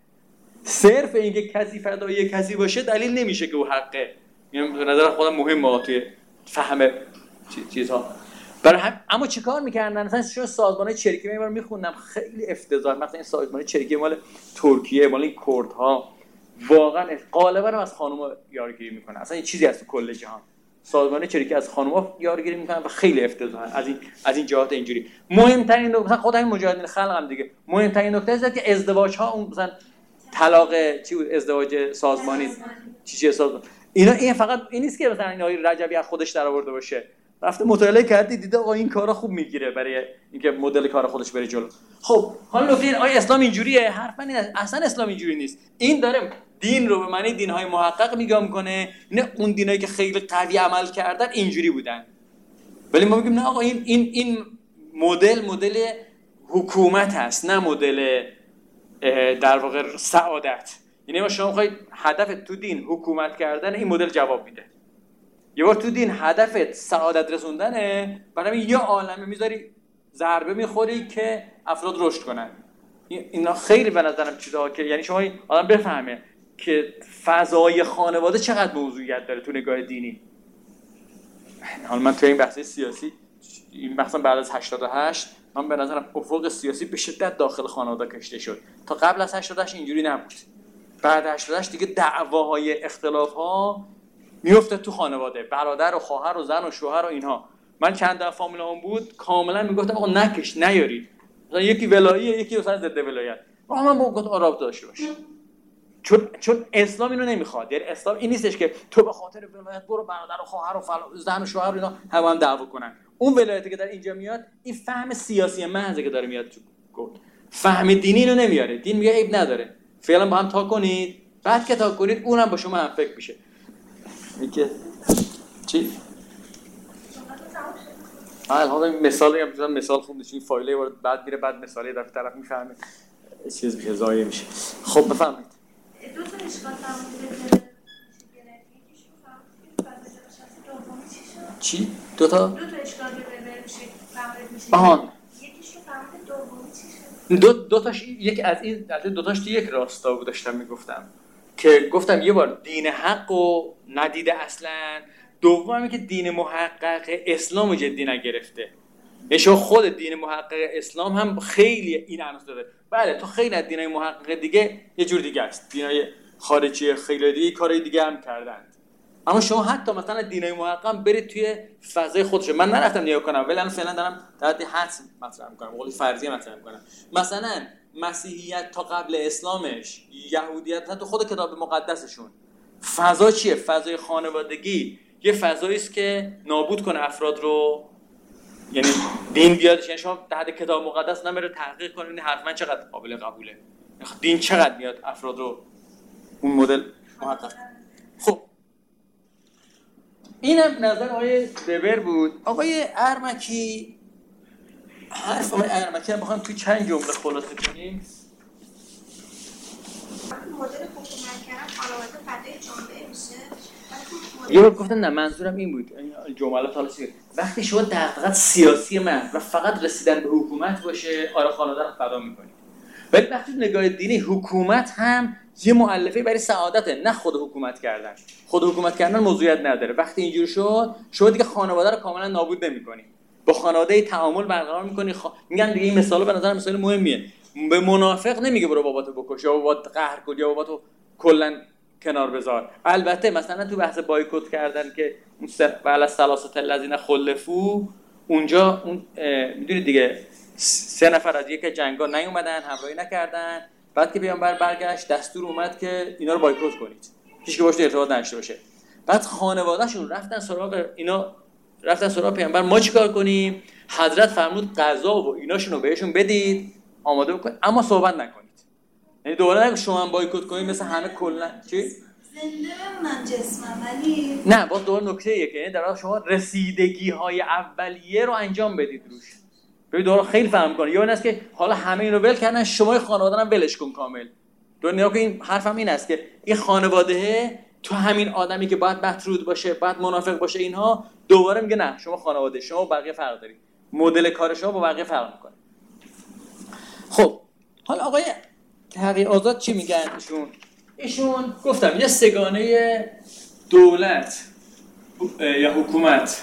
صرف اینکه کسی فدایی کسی باشه دلیل نمیشه که او حقه. یعنی به نظر خودم مهمه توی فهم چیزها. برای هم اما چیکار میکردن؟ مثلا شو سازمان‌های چریکی من میخوندم خیلی افتضاح. مثلا این سازمان چریکی مال ترکیه، مال این کردها، واقعا غالبا هم از خانوما یارگیری میکنن. اصلا این چیزی هست تو کل جهان. سازمان چریکی از خانوما یارگیری میکنن و خیلی افتضاحن از این جهات اینجوری. مهمترین نکته مثلا خود همین مجاهدین خلق هم دیگه، مهمترین نکته است که ازدواج ها اون مثلا طلاق چی بود، ازدواج سازمانی چی سازمان، اینا این فقط این نیست که مثلا این آقای رجبی از خودش در آورده باشه، رفته مطالعه کردی دیده آقا این کارا خوب میگیره برای اینکه مدل کار خودش بره جلو. خب حالا نکته این آیا اسلام اینجوریه؟ حرفا این اصلا اسلام اینجوری نیست. این داره دین رو به معنی دین‌های محقق نگاه میکنه، نه اون دینایی که خیلی قوی عمل کردن اینجوری بودن. ولی ما میگیم نه آقا این مدل حکومت هست، نه مدل در واقع سعادت. یعنی ما شما خواهید هدف تو دین حکومت کردن، این مدل جواب میده. یه بار تو دین هدفت سعادت رسوندنه، برای یه عالمه میذاری ضربه میخوری که افراد رشد کنن. اینا خیلی به نظرم چیزا که یعنی شما آدم بفهمه که فضای خانواده چقدر موضوعیت داره تو نگاه دینی. حالا من تو این بحث سیاسی، این بحثا بعد از 88 من به نظرم افق سیاسی به شدت داخل خانواده کشته شد. تا قبل از 88 اینجوری نبود. بعد 88 دیگه دعواهای اختلاف‌ها میفته تو خانواده، برادر و خواهر و زن و شوهر و اینها. من چند دفعه فامیلام بود کاملا میگفتم آقا نکش نیارید، مثلا یکی ولاییه یکی مثلا ضد ولایت، من با گفت رابطه داشته باشه. چون اسلام اینو نمیخواد. یعنی اسلام این نیستش که تو به خاطر ولایت برو برادر و خواهر و زن و شوهر و اینا هم دعوا کنن. اون ولایتی که در اینجا میاد این فهم سیاسی محض که داره میاد تو گفت، فهم دینی اینو نمیاره. دین میگه عیب نداره، فعلا با هم تا کنید، بعد که تا کنید اونم با شما هم فکر میشه. میگه چی؟ حالا مثال خوب میشه، این فایله وارد بعد میره، بعد مثالی در طرف میفهمه چیز میشه، ضایع میشه. خب بفهمید. دو تا اشکال فهمیده چی؟ دو تا اشکال بده میشه فهمیده میشه. آها. یکیش رو فهمیده دومی چی شد؟ دو تاش یک از این دو تاش تو یک راستا بود داشتم میگفتم که گفتم یه بار دین حق و ندیده اصلا، دومی که دین محقق اسلام رو جدی نگرفته. شما خود دین محقق اسلام هم خیلی این عناصر داره. بله تو خیلی از دینای محقق دیگه یه جور دیگه است، دینای خارجی خیلی دیگه کارهای دیگه هم کردند، اما شما حتی مثلا دینای محقق هم برید توی فضای خودش. من نرفتم نگاه کنم ولی الان فعلا دارم در حد حدس مطرح می‌کنم، قولی فرضیه مطرح می‌کنم. مثلا مسیحیت تا قبل اسلامش، یهودیت تا خود کتاب مقدسشون فضا چیه؟ فضای خانوادگی یه فضایی است که نابود کنه افراد رو، یعنی دین بیادش. یعنی شما در حد کتاب مقدس نمیره تحقیق کنید این حرف من چقدر قابل قبوله، دین چقدر میاد افراد رو اون مدل محقق. خب اینم نظر آقای وبر بود. آقای ارمکی، حرف آقای ارمکی هم بخوام توی چند جمله خلاصه کنیم. مدل حکومت کردن خانواده فدای جامعه میشه. یه بار گفتم نه منظورم این بود، جملات حالا چیه، وقتی شما دغدغه سیاسی من و فقط رسیدن به حکومت باشه، آره خانواده رو فدا می‌کنی. ولی وقتی نگاه دینی، حکومت هم یه مؤلفه برای سعادته، نه خود حکومت کردن. خود حکومت کردن موضوعیت نداره. وقتی اینجوری شد، شما دیگه خانواده رو کاملا نابود نمی‌کنی. با خانواده تعامل برقرار می‌کنی. میگم دیگه این مثالا به نظر مثال مهمیه. به منافق نمیگه برو باباتو بکش یا بابات قهر کن یا باباتو کلا کنار بذار. البته مثلا تو بحث بایکوت کردن که ولا ثلاثه الذین خلفوا، اونجا اون میدونید دیگه 3 نفر از یک جنگا نیومدن، همراهی نکردن، بعد که پیامبر برگشت دستور اومد که اینا رو بایکوت کنید، هیچ کی باهاش ارتباط نداشته باشه. بعد خانواده‌شون رفتن سراغ پیامبر، ما چیکار کنیم؟ حضرت فرمود غذا و ایناشون رو بهشون بدید، آماده بکنید، اما صحبت نکنید. یعنی دوباره نگو شما هم بایکوت کنید مثل همه کلا چی؟ زنده بمونن جسمم، ولی نه، با دوباره نکته که یعنی در واقع شما رسیدگی‌های اولیه رو انجام بدید روش. ببین دوباره خیلی فهم کنه. یا این است که حالا همه اینو ول کردن، شما خانواده هم ولش کن کامل. دنیا که این حرفم این است که این خانواده تو همین آدمی که باید مطرود باشه، باید منافق باشه، اینها دوباره میگه نه، شما خانواده، شما بقیه فرق دارید. مدل کار شما با بقیه فرق میکنه. خب حالا آقای تقی آزاد چی میگن ایشون گفتم یه سگانه دولت یا حکومت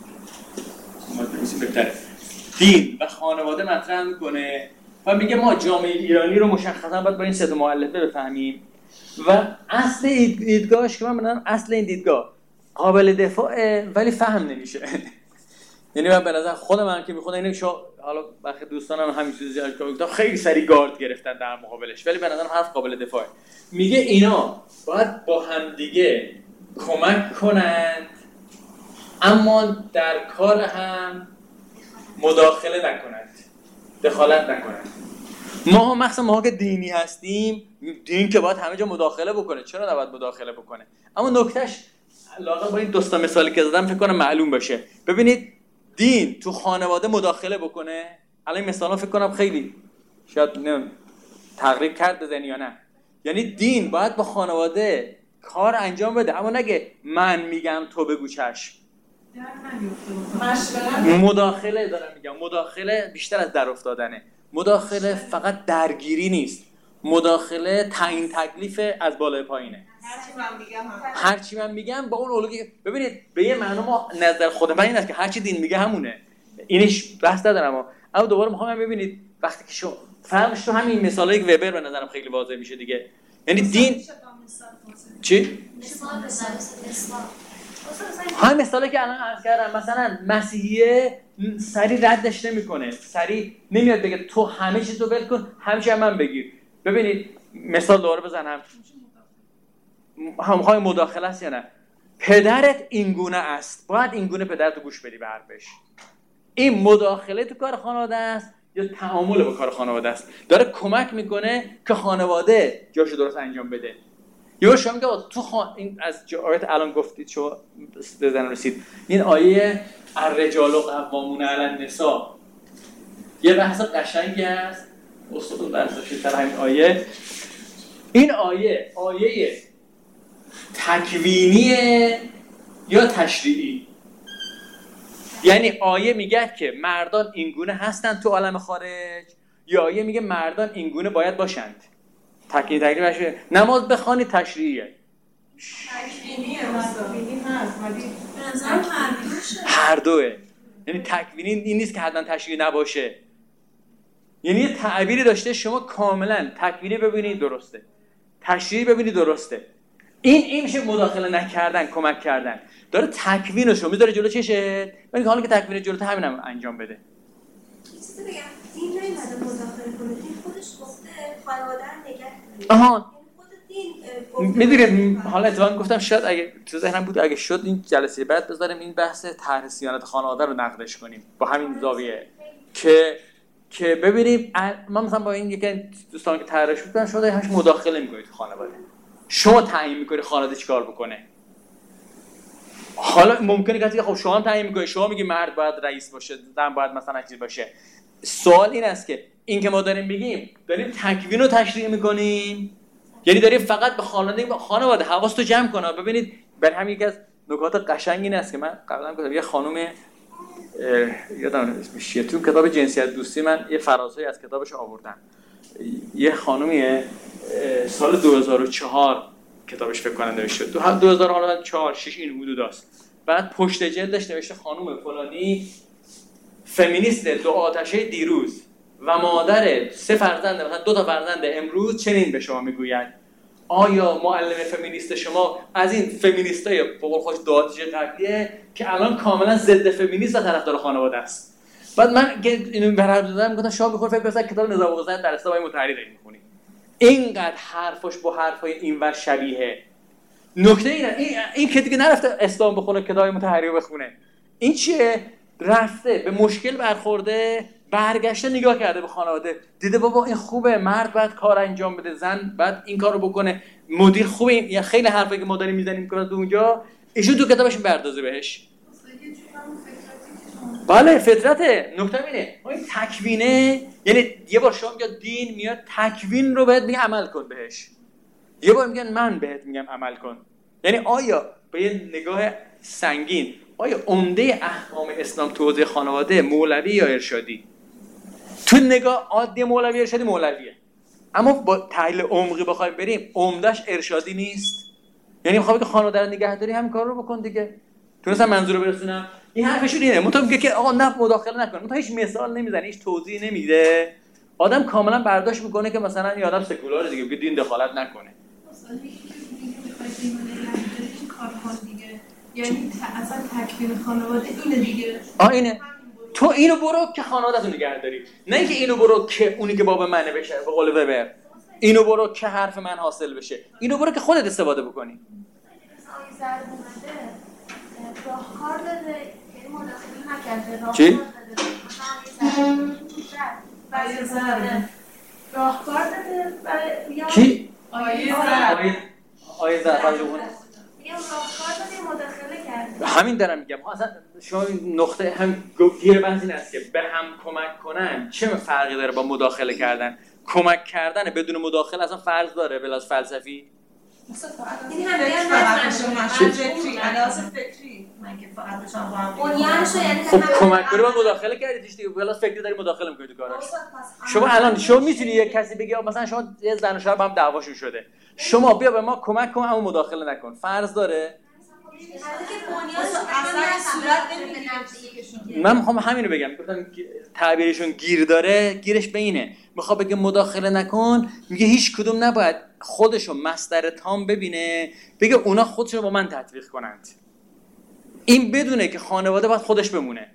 بهتره، دین و خانواده مطرح میکنه و میگه ما جامعه ایرانی رو مشخصا باید با این 3 مؤلفه بفهمیم و اصل دیدگاهش که من بدونم اصل این دیدگاه قابل دفاعه ولی فهم نمیشه. یعنی من به نظر خود من که میخوام اینو حالا برخی دوستانم همین چیزی گفتم خیلی سری گارد گرفتن در مقابلش، ولی به نظرم حرف قابل دفاعه. میگه اینا باید با هم دیگه کمک کنند اما در کار هم مداخله نکنند، دخالت نکنند. ما مخصوصا ما که دینی هستیم، دین که باید همه جا مداخله بکنه، چرا نباید مداخله بکنه؟ اما نکتهش علاقه با این 2 تا مثالی که زدم فکر کنم معلوم باشه. ببینید دین تو خانواده مداخله بکنه، الان مثلا فکر کنم خیلی شاید تقریب کرد بزنی یا نه. یعنی دین باید با خانواده کار انجام بده، اما نگه من میگم تو بگو چشم. مداخله دارم میگم، مداخله بیشتر از در افتادنه. مداخله فقط درگیری نیست، مداخله تعیین تکلیف از بالای پایینه. هرچی من میگم با اون اولویت. ببینید به یه معنی ما نظر خود من این است که هرچی دین میگه همونه، اینش بحث ندارم. اما دوباره میخوام ببینید وقتی که شو فرقش تو همین مثالایی که وبر به نظرم خیلی واضح میشه دیگه. یعنی دین چی؟ همین مثالی که الان عرض کردم، مثلا مسیحیه سری ردش نمیکنه، سری نمیاد بگه تو همه چیز رو ول کن، همه چیز من بگیر. ببینید مثال دوباره بزنم، همخواه مداخله است یا نه؟ پدرت اینگونه است، باید اینگونه پدرت رو گوش بدی به حرفش. این مداخله تو کار خانواده است یا تعامل با کار خانواده است؟ داره کمک میکنه که خانواده جاشو درست انجام بده. یا شما میگه تو این از آیات الان گفتید شما بزن رسید، این آیه الرجال قوامون علی النساء یه بحث قشنگی است. استاد بحثش در همین آیه، این آیه تکوینیه یا تشریعی؟ یعنی آیه میگه که مردان اینگونه هستن تو عالم خارج، یا آیه میگه مردان اینگونه باید باشند؟ تکلیف باشه. نماز بخوانی تشریعیه. تکوینیه هست ولی هر دوه. یعنی تکوینی این نیست که حتما تشریعی نباشه. یعنی یه تعبیری داشته شما کاملا تکوینی ببینید درسته، تشریعی ببینید درسته. این میشه مداخله نکردن، کمک کردن. داره تکوینشو میذاره جلو چشه، ولی حالا که تکوین جلوت همینم انجام بده. چیزی بگم، دین نمیده مداخله کنه، دین خودش گفته خانواده رو نگه کنید. آها خود دین میدونید حالا اتفاقا گفتم شاید اگه تو ذهنم بود اگه شد این جلسه بعد بذاریم این بحث طرح صیانت خانواده رو نقدش کنیم با همین زاویه که ببینیم ما مثلا با این یکی دوستان که طرحش بودن شده همش مداخله میکنید تو خانواده، شما تعیین میکنید خانواده چیکار بکنه. حالا ممکنه کسی خب شما هم تعیین می‌کنید، شما میگی مرد باید رئیس باشه، زن باید مثلا چیز باشه. سوال این است که این که ما داریم میگیم داریم تکوین رو تشریح می‌کنیم، یعنی داریم فقط به خانواده حواستو جمع کنه. ببینید برای همین یکی از نکات قشنگ این است که من قبلا گفتم یه خانم یادم اسمش چیه، تو کتاب جنسیت دوستی من یه فرازهایی از کتابش آوردم. یه خانومیه سال 2004 کتابش فکر کنم نوشته، 2004 6 این حدوداست. بعد پشت جلدش نوشته خانم فلانی فمینیست دو آتشه دیروز و مادر 3 فرزند مثلا 2 تا فرزند امروز چنین به شما میگوید. آیا معلم فمینیست شما از این فمینیستای فوق خوش دو آتشه قبلیه که الان کاملا ضد فمینیست و طرفدار خانواده است؟ بعد من اینو برام دادم گفتم شما بخور فکر کنید کتاب نظام الغذا در استوای متحری دارید میخونید. اینقدر حرفش با حرفای اینور شبیه. نکته اینه این که دیگه نرفته اسلام بخونه کتاب متحری رو بخونه. این چیه؟ رفته به مشکل برخورده، برگشته نگاه کرده به خانواده، دیده بابا این خوبه، مرد باید کار انجام بده، زن باید این کارو بکنه، مدیر خوبه، یا خیلی حرفایی که ما داریم میزنیم میکنه تو اونجا ایشون تو کتابش بردازه بهش. بله فطرته. نکته اینه این تکوینه، یعنی یه بار شما میگه دین میاد تکوین رو بهت میگه عمل کن بهش، یه بار میگن من بهت میگم عمل کن. یعنی آیا به یه نگاه سنگین آیا عمده احکام اسلام تو حوزه خانواده مولوی یا ارشادی؟ تو نگاه عادی مولوی ارشادی مولویه، اما با تحلیل عمقی بخوایم بریم عمدهش ارشادی نیست. یعنی میخوام که خانواده رو نگهداری همین کار رو بکن دیگه. تونستم منظور رو برسونم؟ این حرفشون اینه. منتها میگه که آقا نه مداخله نکن، منتها هیچ مثال نمیزنه، هیچ توضیح نمیده. آدم کاملا برداشت میکنه که مثلا این آدم سکولاره دیگه، میگه دین دخالت نکنه. یعنی اصلا تکوین خانواده اینه دیگه. اینه. تو اینو برو که خانواده‌تو نگهداری، نه اینکه اینو برو که اونی که باب منه بشه، به قول وبر. اینو برو که حرف من حاصل بشه. اینو برو که خودت استفاده بکنی. راهکار داده که مداخله نکرده. چی؟ راهکار داده برای کی؟ آیه زر میگم راهکار داده مداخله کرده. همین دارم میگم. اصلا شما نقطه هم گیر بحث این است که به هم کمک کنن چه فرقی داره با مداخله کردن؟ کمک کردن بدون مداخله اصلا فرض داره بلاس فلسفی؟ این هم فکری علاوه فکری مگه فقط شما با هم خب کمک کنی با مداخله کردیش دیگه، بلاس فکری داری مداخله میکنی تو کاراش. شما الان شما میتونی یه کسی بگی مثلا شما یه زن و شوهر با هم دعواشون شده، شما بیا به ما کمک کن اما مداخله نکن، فرض داره؟ من میخوام همینو بگم. گفتم تعبیرشون گیر داره، گیرش به اینه میخواد بگه مداخله نکن، میگه هیچ کدوم نباید خودشو مصدر تام ببینه بگه اونا خودشو با من تطبیق کنند. این بدونه که خانواده باید خودش بمونه.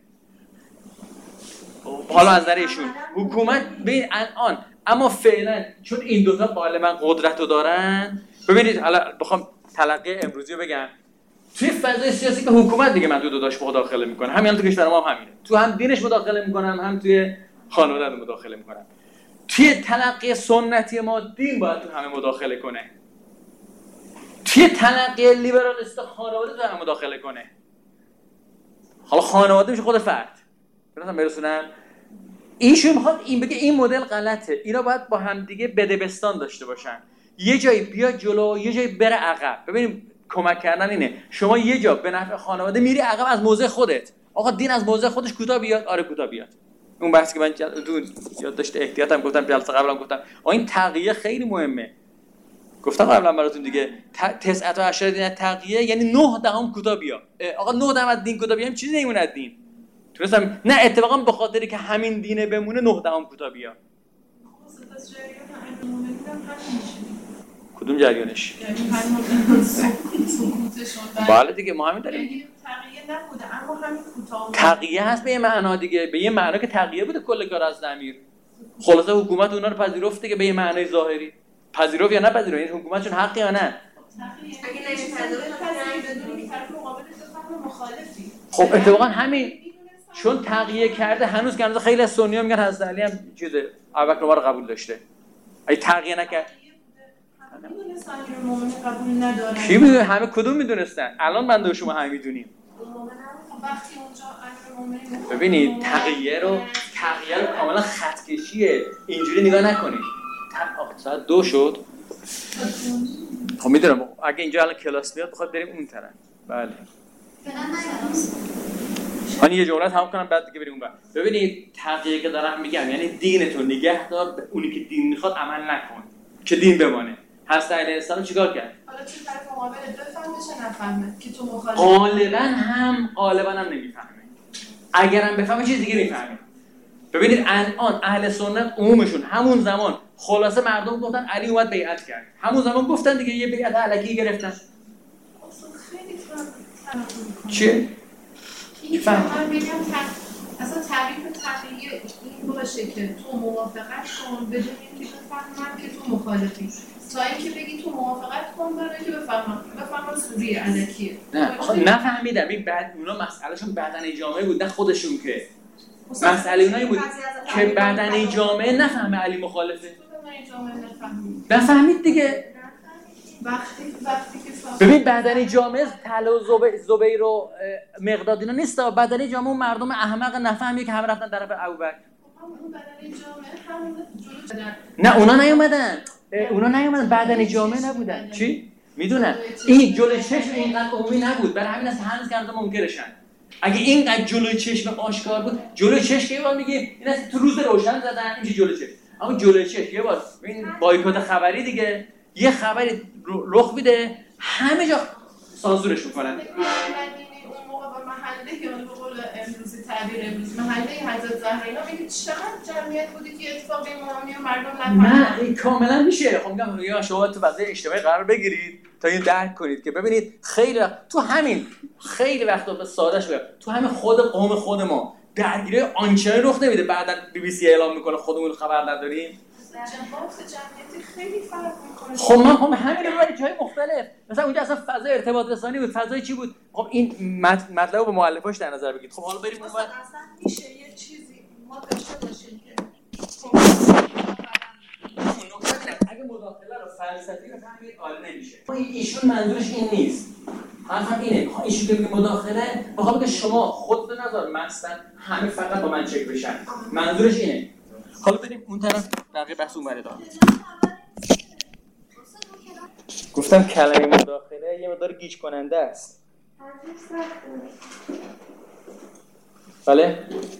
حالا از نظر ایشون حکومت ببین الان، اما فعلا چون این دوتا غالبا قدرت رو دارن. ببینید حالا بخوام تلقی امروزی رو بگم، توی فضای سیاسی که حکومت دیگه من دو داشت مداخله میکنه، همین تو کشور ما هم همینه، تو هم دینش مداخله میکنم هم توی خانواده مداخله میکنم. توی تلقی سنتی ما دین باید تو همه مداخله کنه، توی تلقی لیبرالیست خانواده تو همه مداخله کنه. حالا خانواده میشه خود فرد. برسونم ایشون میخواد این بگه این مدل غلطه، اینا باید با هم دیگه بدبستان داشته باشن، یه جایی بیا جلو یه جایی بره عقب. ببینیم کمک کردن اینه، شما یه جا به نفع خانواده میری عقب از موضع خودت. آقا دین از موضع خودش کوتاه بیاد، آره کوتاه بیاد. اون بحثی که من تو یاد داشته احتیاطم گفتم، جلسه قبلم گفتم این تقیه خیلی مهمه. گفتم قبلا براتون دیگه 9 تا 10 دین تقیه یعنی 9 دهم کوتاه بیا. آقا 9 دهم از دین کوتاه بیام چیزی نمیمونه از دین. تونستم نه اتفاقا به خاطری که همین دینه بمونه 9 دهم کوتاه بیا. کدوم جریانش؟ بله دیگه ما همین داریم. تقیه نبوده اما همین کوتاه. تقیه هست به یه معنا دیگه، به یه معنا که تقیه بوده کل کار از امیر. خلاصه حکومت اونا رو پذیرفته که به یه معنای ظاهری. پذیرفت یا نه پذیرفت، این حکومتشون حقی یا نه؟ خب اتفاقا همین چون تقیه کرده هنوز که خیلی از سنی‌ها میگن حضرت علی هم چیزه ابوبکر رو قبول داشته. اگه تقیه نکرد میدونستن که مومن قبول ندارن. کی میدونه؟ همه کدوم میدونستن؟ الان من و شما همه میدونیم. وقتی اونجا امیر مومن ببینید تقیه رو کاملا خطکشیه، اینجوری نگاه نکنید. ساعت 2 شد. خب میدونم اگه اینجا الان کلاس بیاد بخواد بریم اون طرف. بله. من یه جمله تمام کنم بعد دیگه بریم اون بر. ببینید تقیه که دارم میگم یعنی دینتو نگه دار، به اونی که دین میخواد عمل نکن که دین بمانه. حضرت علیه السلام چیکار کرد؟ حالا چه طرف مقابل بفهمه چه نفهمه که تو مخالف غالبا هم نمیفهمه. اگرم بفهمه چیز دیگه میفهمه. ببینید الان اهل سنت عمومشون همون زمان خلاصه مردم گفتن علی اومد بیعت کرد. همون زمان گفتن دیگه یه بیعت الکی گرفتن. خیلی چیه؟ این من بگم اصلا تعریف تقیه این باشه که تو موافقت کن بدون اینکه بفهمم که تو مخالفی، تا اینکه بگی تو موافقت کن برای که بفهمم سوری الکیه. نه فهمیدم. این بعد اونا مسئلهشون بدن جامعه بود، نه خودشون که مسئله اونایی بود که بدن جامعه نفهمه علی مخالفه. بدن جامعه نفهمید دیگه. وقتی که ببین بدن جامعه طلا و زبیر و مقداد اینا نیست. بدن جامعه اون مردم احمق نفهمی که همه رفتن طرف ابوبکر. اون بدن جامعه همون جلو نه اونا نیومدن بدن جامعه نبودن. چی؟ میدونن این جلوی چشم اینقدر عمومی نبود، برای همین است هنوز که منکرشن. اگه اینقدر جلوی چشم آشکار بود، جلوی چشم یه بار میگه این است تو روز روشن زدن این جلوی چشم، اما جلوی چشم یه بار این بایکوت خبری دیگه یه خبری رخ میده همه جا سانسورش میکنن. اون موقع با محله یا به قول امروزی تعبیر امروز محله حضرت زهرا اینا میگه چقدر جمعیت بودی که اتفاق امامی و مردم نفهمیدن. نه این کاملا میشه. خب میگم یا شما تو فضای اجتماعی قرار بگیرید تا این درک کنید که ببینید خیلی وقتا به سادهش بگم تو همین خود قوم خود ما درگیری آنچنانی رخ نمیده بعداً BBC اعلام میکنه خودمون خبر نداریم. جمعیتی خیلی فرق میکنه. خب من همین رو برای جای مختلف مثلا اونجا اصلا فضای ارتباط رسانی بود، فضای چی بود؟ خب این مطلب رو به مؤلفاش در نظر بگیرید. خب حالا بریم اون اصلا میشه یه چیزی ما داشته باشیم که اگه مداخله رو فلسفی بفهمید عالی نمیشه. ایشون منظورش این نیست. حرفم اینه ایشون که میگه مداخله بخواد بگه شما خودت نذار مثلا همه فقط با من چک بشن. منظورش اینه. حالا بریم اون طرف بقیه بحث اون بره. گفتم کلمه مداخله یه مقدار گیج کننده است. بله؟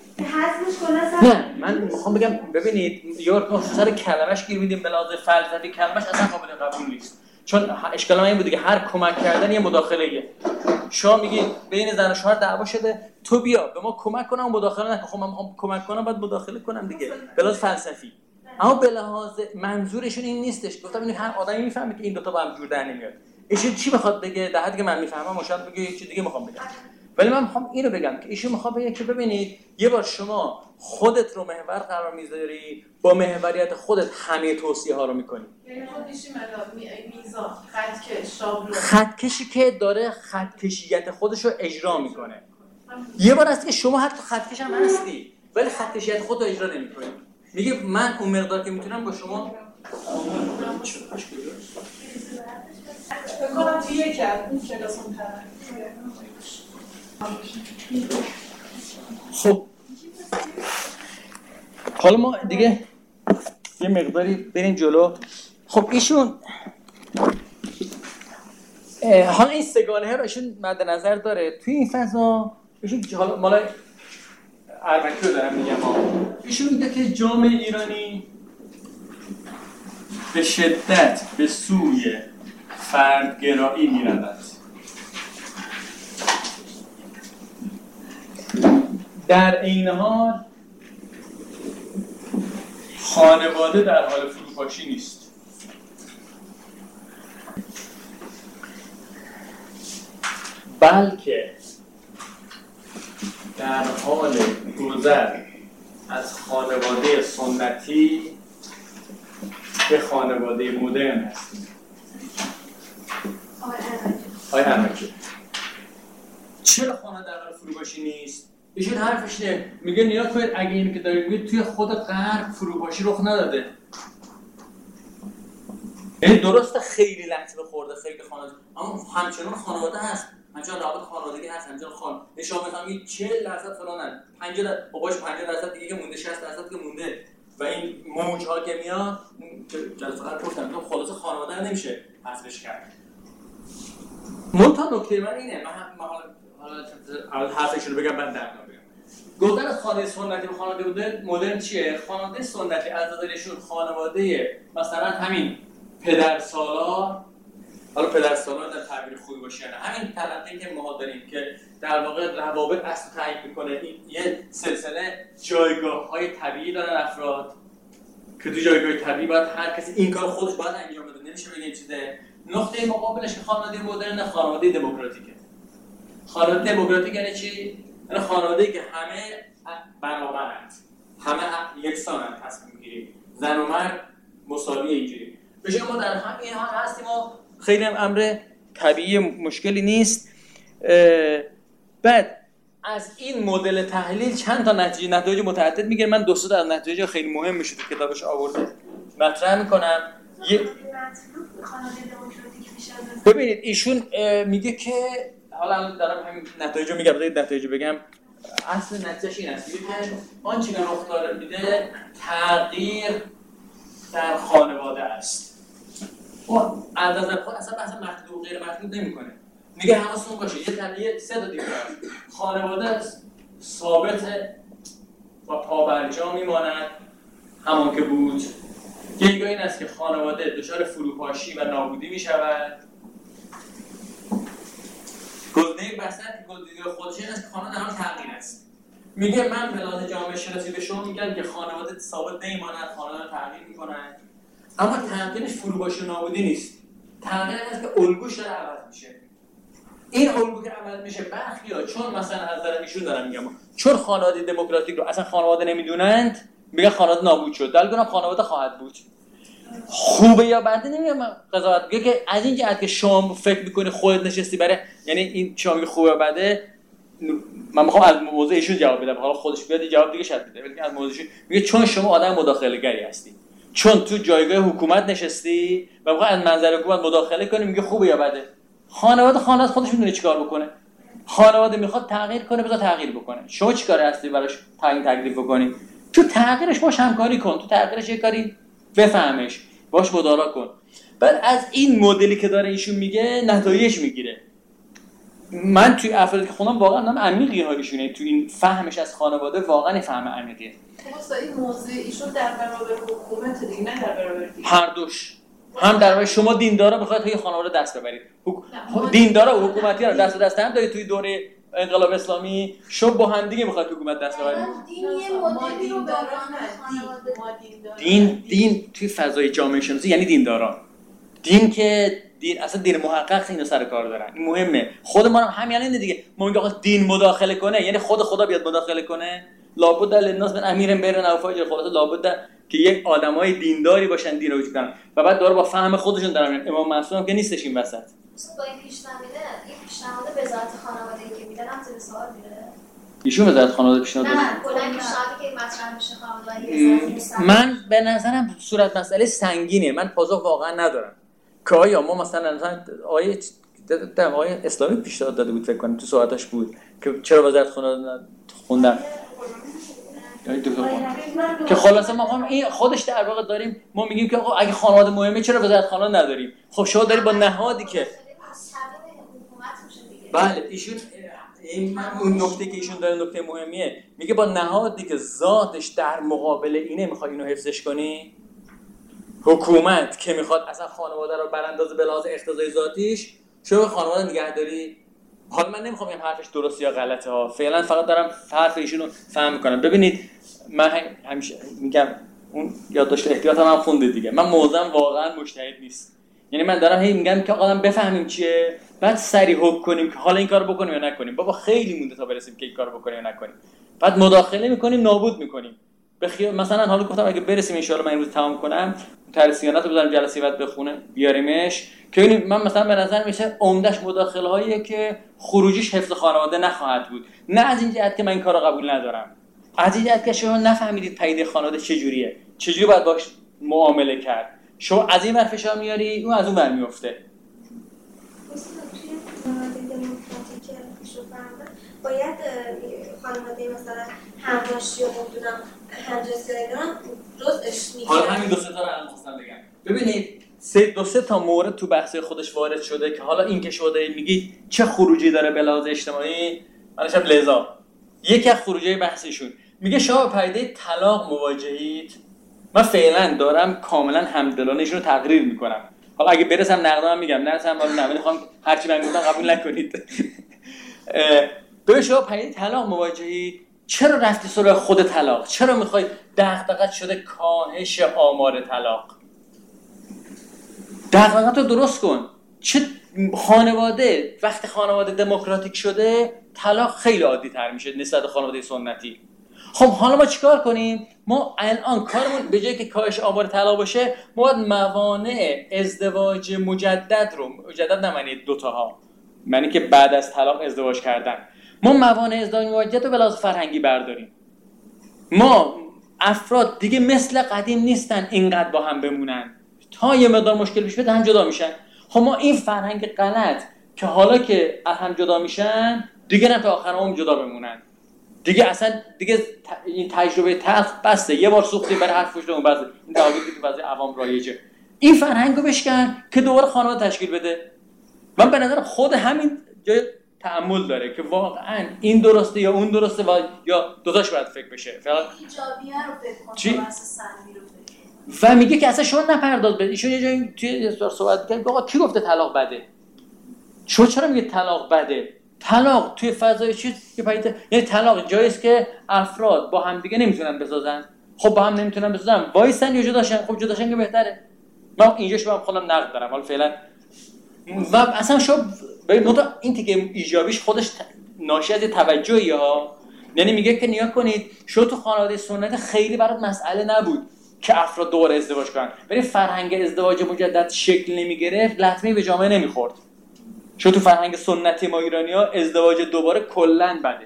نه من میخوام بگم ببینید یورک سر کلمش گیر میدیم به لحاظ فلسفی کلمش اصلا قابل قبول نیست. چون اشکال من این بوده که هر کمک کردن یه مداخله‌ایه. شما میگی بین زن و شوهر دعوا شده تو بیا به ما کمک کنم و مداخله نکن. خب من میخوام کمک کنم بعد مداخله کنم دیگه به لحاظ فلسفی. اما به لحاظ منظورشون این نیستش. گفتم اینو هر آدمی میفهمه که این دو تا با هم جور در نمیاد. ایشون چی بخواد بگه در حدی که من میفهمم مشاهد بگه یه چیز دیگه میخوام بگم. ولی من میخوام اینو بگم که ایشون میخواد بگه که ببینید یه بار شما خودت رو محور قرار میذاری با محوریت خودت همه توصیه ها رو میکنی. یعنی خودش میزان خطکشی که داره خطکشیت خودش رو اجرا میکنه. یه بار هست که شما حتی خطکش هم هستی ولی خطکشیت خود رو اجرا نمیکنی. میگه من اون مقدار که میتونم با شما بکنم توی یک اون کلاس اون طرف. خب حالا ما دیگه یه مقداری بریم جلو. خب ایشون حالا این سگانه ها رو ایشون مد نظر داره توی این فضا. ایشون حالا مالا اربکی رو دارم میگم ایشون میگه که جامعه ایرانی به شدت به سوی فردگرایی میرود. در این حال خانواده در حال فروپاشی نیست. بلکه در حال گذر از خانواده سنتی به خانواده مدرن هستیم. آقای ارمکی چرا خانواده در حال فروپاشی نیست؟ ایشون حرفش نه. میگه نیا کنید اگه اینو که دارید میگید توی خود غرب فروپاشی رخ نداده. یعنی درسته خیلی لطمه خورده، خیلی خانواده، اما همچنان خانواده هست، همچنان روابط خانوادگی هست، همچنان شما مثلا میگید 40% فلانن، 50% باباش 50% دیگه که مونده، 60% که مونده و این موج‌ها که میاد که جلسه قبل گفتم تو خلاص خانواده رو نمیشه حذفش کرد. منتها نکته من اینه، من حالا حرفشون رو بگم بعد در بگم. گفتن از خانواده سنتی و خانواده مدرن چیه؟ خانواده سنتی از نظرشون خانواده مثلا همین پدرسالار، حالا پدرسالار در تعبیر خوبی باشه نه، همین تلقی که ما داریم که در واقع روابط اصل تعیین میکنه، این یه سلسله جایگاه‌های طبیعی دارن افراد که تو جایگاه طبیعی باید هر کسی این کار خودش باید انجام بده، نمیشه بگه این چیزه. نقطه مقابلش که خانواده مدرن خانواده دموکراتیکه. خانواده دموکراتیک یعنی چی؟ یعنی خانواده‌ای که همه برابرند، همه یکسانند، تصمیم می‌گیریم، زن و مرد مساوی اینجوری. بشه ما در همین حال هستیم و خیلی هم امر طبیعی مشکلی نیست. بعد از این مدل تحلیل چند تا نتایج متعدد میگیره. من دو تا از نتایج خیلی مهم میشه تو کتابش آورده مطرح میکنم. ببینید ایشون میگه که حالا دارم همین نتایجو میگم، بذارید نتایجو بگم. اصل نتیجهش این است که آنچه که رخ داره میده تغییر در خانواده است. از نظر خود اصلا بحث مطلوب و غیر مطلوب نمیکنه. میگه حواستون باشه یه طبیعه سه تا دیگه است. خانواده ثابت و پابرجا میماند همان که بود. یکی این است که خانواده دچار فروپاشی و نابودی میشود. گزینه بسط گزینه خودش این است که خانواده هم تغییر است. میگه من به لحاظ جامعه شناسی به شما میگم که خانواده ثابت نمیماند، خانواده تغییر میکنند. اما تغییرش فروپاشی و نابودی نیست. تغییر است که الگوش داره عوض میشه. این الگو که عمل میشه برخی‌ها چون مثلا از نظر ایشون دارم میگم چون خانواده دموکراتیک رو اصلا خانواده نمیدونند میگن خانواده نابود شد، در حالی خانواده خواهد بود. خوبه یا بده نمیگم قضاوت، میگه که از این جهت که شما فکر میکنی خودت نشستی برای، یعنی این شما میگه خوبه یا بده، من میخوام از موضوع ایشون جواب بدم، حالا خودش بیاد جواب دیگه شاید بده، ولی از موضوع ایشون میگه چون شما آدم مداخله‌گری هستی، چون تو جایگاه حکومت نشستی و میخوای از منظر حکومت مداخله کنی، میگه خوبه یا بده. خانواده خودش میدونه چیکار بکنه. خانواده میخواد تغییر کنه، بذار تغییر بکنه. شما چیکار هستی براش تعیین تکلیف بکنی؟ تو تغییرش باش همکاری کن، تو تغییرش یه کاری بفهمش، باش مدارا کن. بعد از این مدلی که داره ایشون میگه نتایج میگیره. من توی افرادی که خوندم واقعا نام عمیقی ها ایشونه، تو این فهمش از خانواده واقعا فهم عمیقیه. خب این موضوع ایشون در برابر حکومت دیگه، نه در برابر دین. هر دوش. هم در واقع شما دیندارا میخواید توی خانواده دست ببرید. دیندارا و حکومتی رو دست به دست هم دارید توی دوره انقلاب اسلامی، شما با هم دیگه میخواید حکومت دست ببرید. دین توی فضای جامعه شناسی یعنی دیندارا. دین اصلا دین محقق اینو سر کار دارن. این مهمه. خود ما هم همین دیگه. ما میگیم آقا دین مداخله کنه، یعنی خود خدا بیاد مداخله کنه. لابد للناس من امیرن بین اوفاج خلاص لابد که یک آدمای دینداری باشن، دین رو وجود کنن و بعد داره با فهم خودشون دارن. امام معصوم هم که نیستش این وسط. با این پیشنهاد وزارت خانوادگی که میدن هم زیر سوال میره. ایشون وزارت خانواده پیشنهاد داد. نه کلا پیشنهادی که مطرح میشه خانوادگی من به نظرم صورت مسئله سنگینه. من پاسخ واقعا ندارم. که آیا ما مثلا آقای اسلامی پیشنهاد داده بود فکر کنم تو صحبتاش بود که چرا وزارت خانواده خوندن که خلاصه ما این خودش در واقع داریم، ما میگیم که آقا اگه خانواده مهمه چرا وزارت خانواده نداریم؟ خب شما داری با نهادی که بله ایشون این اون نکته که ایشون داره نکته مهمیه، میگه با نهادی که ذاتش در مقابل اینه میخوای اینو حفظش کنی، حکومت که میخواد اصلا خانواده رو براندازه به لحاظ اقتضای ذاتیش، شما خانواده نگهداری. حالا من نمیخوام بگم حرفش درست یا غلطه ها، فعلا فقط دارم حرف ایشون رو فهم میکنم. ببینید من همیشه میگم اون یادداشت احتیاط هم خونده دیگه، من موضوعم واقعا مجتهد نیست. یعنی من دارم هی میگم که آدم بفهمیم چیه، بعد سریع حکم کنیم که حالا این کارو بکنیم یا نکنیم. بابا خیلی مونده تا برسیم که این کارو بکنیم یا نکنیم. بعد مداخله میکنیم، نابود میکنیم. مثلا حالا گفتم اگه برسیم ان شاءالله من امروز تمام کنم ترسیانات رو بذارم جلسه بعد بخونه بیاریمش که این من مثلا به نظر میشه عمدش مداخله هاییه که خروجیش حفظ خانواده نخواهد بود. نه از این جهت که من این کارو قبول ندارم، از این جهت که شما نفهمیدید پدیده خانواده چجوریه، چجوری باید باش معامله کرد، شما از این ور فشار میاری اون از اون ور میفته. باید خانواده مثلا همراشی و نمیدونم همجنسی اینا جزءش میشه. حالا همین 2-3 تا رو الان خواستم بگم. ببینید 2-3 تا مورد تو بحث خودش وارد شده که حالا این که شده میگی چه خروجی داره به لحاظ اجتماعی، منشم لذا یکی از خروجی بحثشون میگه شما به پدیده طلاق مواجهید. من فعلا دارم کاملا همدلانه ایشون رو تقریر میکنم. حالا اگه برسم نقدام میگم، نرسم حالا نمیخوام هرچی من گفتم قبول نکنید. به شما پدیده طلاق مواجهید. چرا رفتی سراغ خود طلاق؟ چرا میخوای دغدغت شده کاهش آمار طلاق؟ دغدغت رو درست کن. چه خانواده وقتی خانواده دموکراتیک شده طلاق خیلی عادی تر میشه نسبت به خانواده سنتی. خب حالا ما چیکار کنیم؟ ما الان کارمون به جای که کاهش آمار طلاق باشه، ما باید موانع ازدواج مجدد رو، مجدد نمعنی دوتاها، معنی که بعد از طلاق ازدواج کردن، ما موانع ازدواج مجدد رو به لحاظ فرهنگی برداریم. ما افراد دیگه مثل قدیم نیستن اینقدر با هم بمونن، تا یه مقدار مشکل پیش بیاد هم جدا میشن. خب ما این فرهنگ غلط که حالا که هم جدا میشن دیگه نه تا آخر عمر جدا بمونن، دیگه اصلا دیگه این تجربه تلخ بسته، یه بار سوختیم برای حرف پشت اون بعضی این دعاوی که بعضی عوام رایجه. این فرهنگو بشکن که دوباره خانواده تشکیل بده. من به نظر خود همین جای تأمل داره که واقعا این درسته یا اون درسته یا دوتاش باید فکر بشه. فقط ایجابیه رو فکر کن، چی؟ سلبی رو فکر کن. و میگه که اصلا شما نپرداز به ایشون. یه جایی توی صحبت کرد آقا کی گفته طلاق بده؟ شما چرا میگه طلاق بده؟ طلاق توی فضای چیز که پدیده، یعنی طلاق جاییست که افراد با هم دیگه نمیتونن بسازن. خب با هم نمیتونن بسازن وایسن یا جداشن. خب جداشن که بهتره. من اینجا شما خودم نقد دارم حالا فعلا. و اصلا شما ببین این دیگه ایجابیش خودش ناشی از توجهی ها. یعنی میگه که نیا کنید شما تو خانواده سنت خیلی برات مسئله نبود که افراد دوباره ازدواج کنن، ولی فرهنگ ازدواج مجدد شکل نمیگرفت، لطمه به جامعه نمیخورد. شما تو فرهنگ سنتی ما ایرانی‌ها ازدواج دوباره کلاً بده،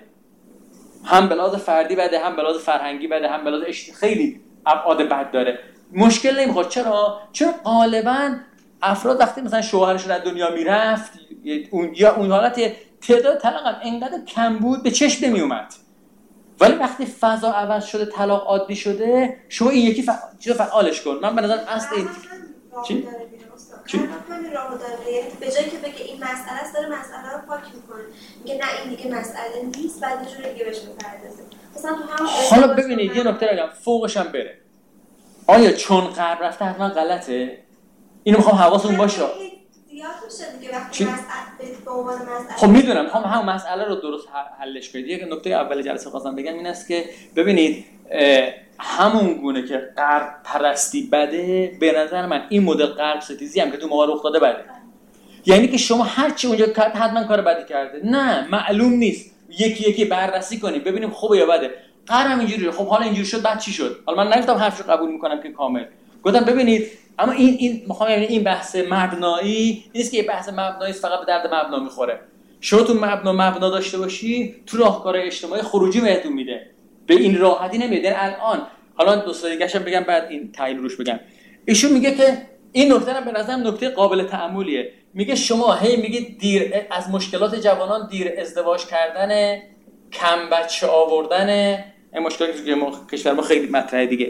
هم به لحاظ فردی بده، هم به لحاظ فرهنگی بده، هم به لحاظ خیلی ابعاد بد داره. مشکل نمیخواد. چرا؟ چون غالباً افراد وقتی مثلا شوهرشون از دنیا میرفت یا اون حالت تعداد طلاق انقدر کم بود به چشم نمیومد، ولی وقتی فضا عوض شده طلاق عادی شده، شما این یکی چیزو فعالش کن. من به نظر اصل این چی؟ چی؟ همین راهو داره. یعنی به جای که بگه این مسئله است داره مسئله رو پاک میکنه، میگه نه این دیگه مسئله نیست، بعد یه جوری دیگه بهش میپردازه. مثلا تو هم حالا ببینید یه نکته بگم فوقش هم بره. آیا چون غرب رفته حتما غلطه؟ اینو میخوام حواستون باشه. زیاد میشه دیگه وقتی مسئله به عنوان مسئله. خب میدونم همون مسئله رو درست حلش کنید. یک نکته اول جلسه خواستم بگم این است که ببینید همون گونه که غرب پرستی بده، به نظر من این مدل غرب ستیزی هم که تو ما رخ داده بده. یعنی که شما هر چی اونجا کرد حتما کار بدی کرده. نه، معلوم نیست. یکی یکی بررسی کنیم ببینیم خوبه یا بده. غرب هم اینجوریه. خب حالا اینجوری شد بعد چی شد؟ حالا من نگفتم حرفشو قبول میکنم که کامل. گفتم ببینید اما این میخوام یعنی این بحث مبنایی نیست که بحث مبنایی فقط به درد مبنا میخوره. شما تو مبنا داشته باشی تو راهکارهای اجتماعی خروجی بهتون میده. به این راحتی نمیاد. الان حالا دو تا دیگه‌شم بگم بعد این تحلیل روش بگم. ایشون میگه که این نکته رو به نظرم نکته قابل تأملیه. میگه شما هی میگید دیر از مشکلات جوانان دیر ازدواج کردن، کم بچه آوردن، این مشکلاتی که کشور ما خیلی مطرحه دیگه،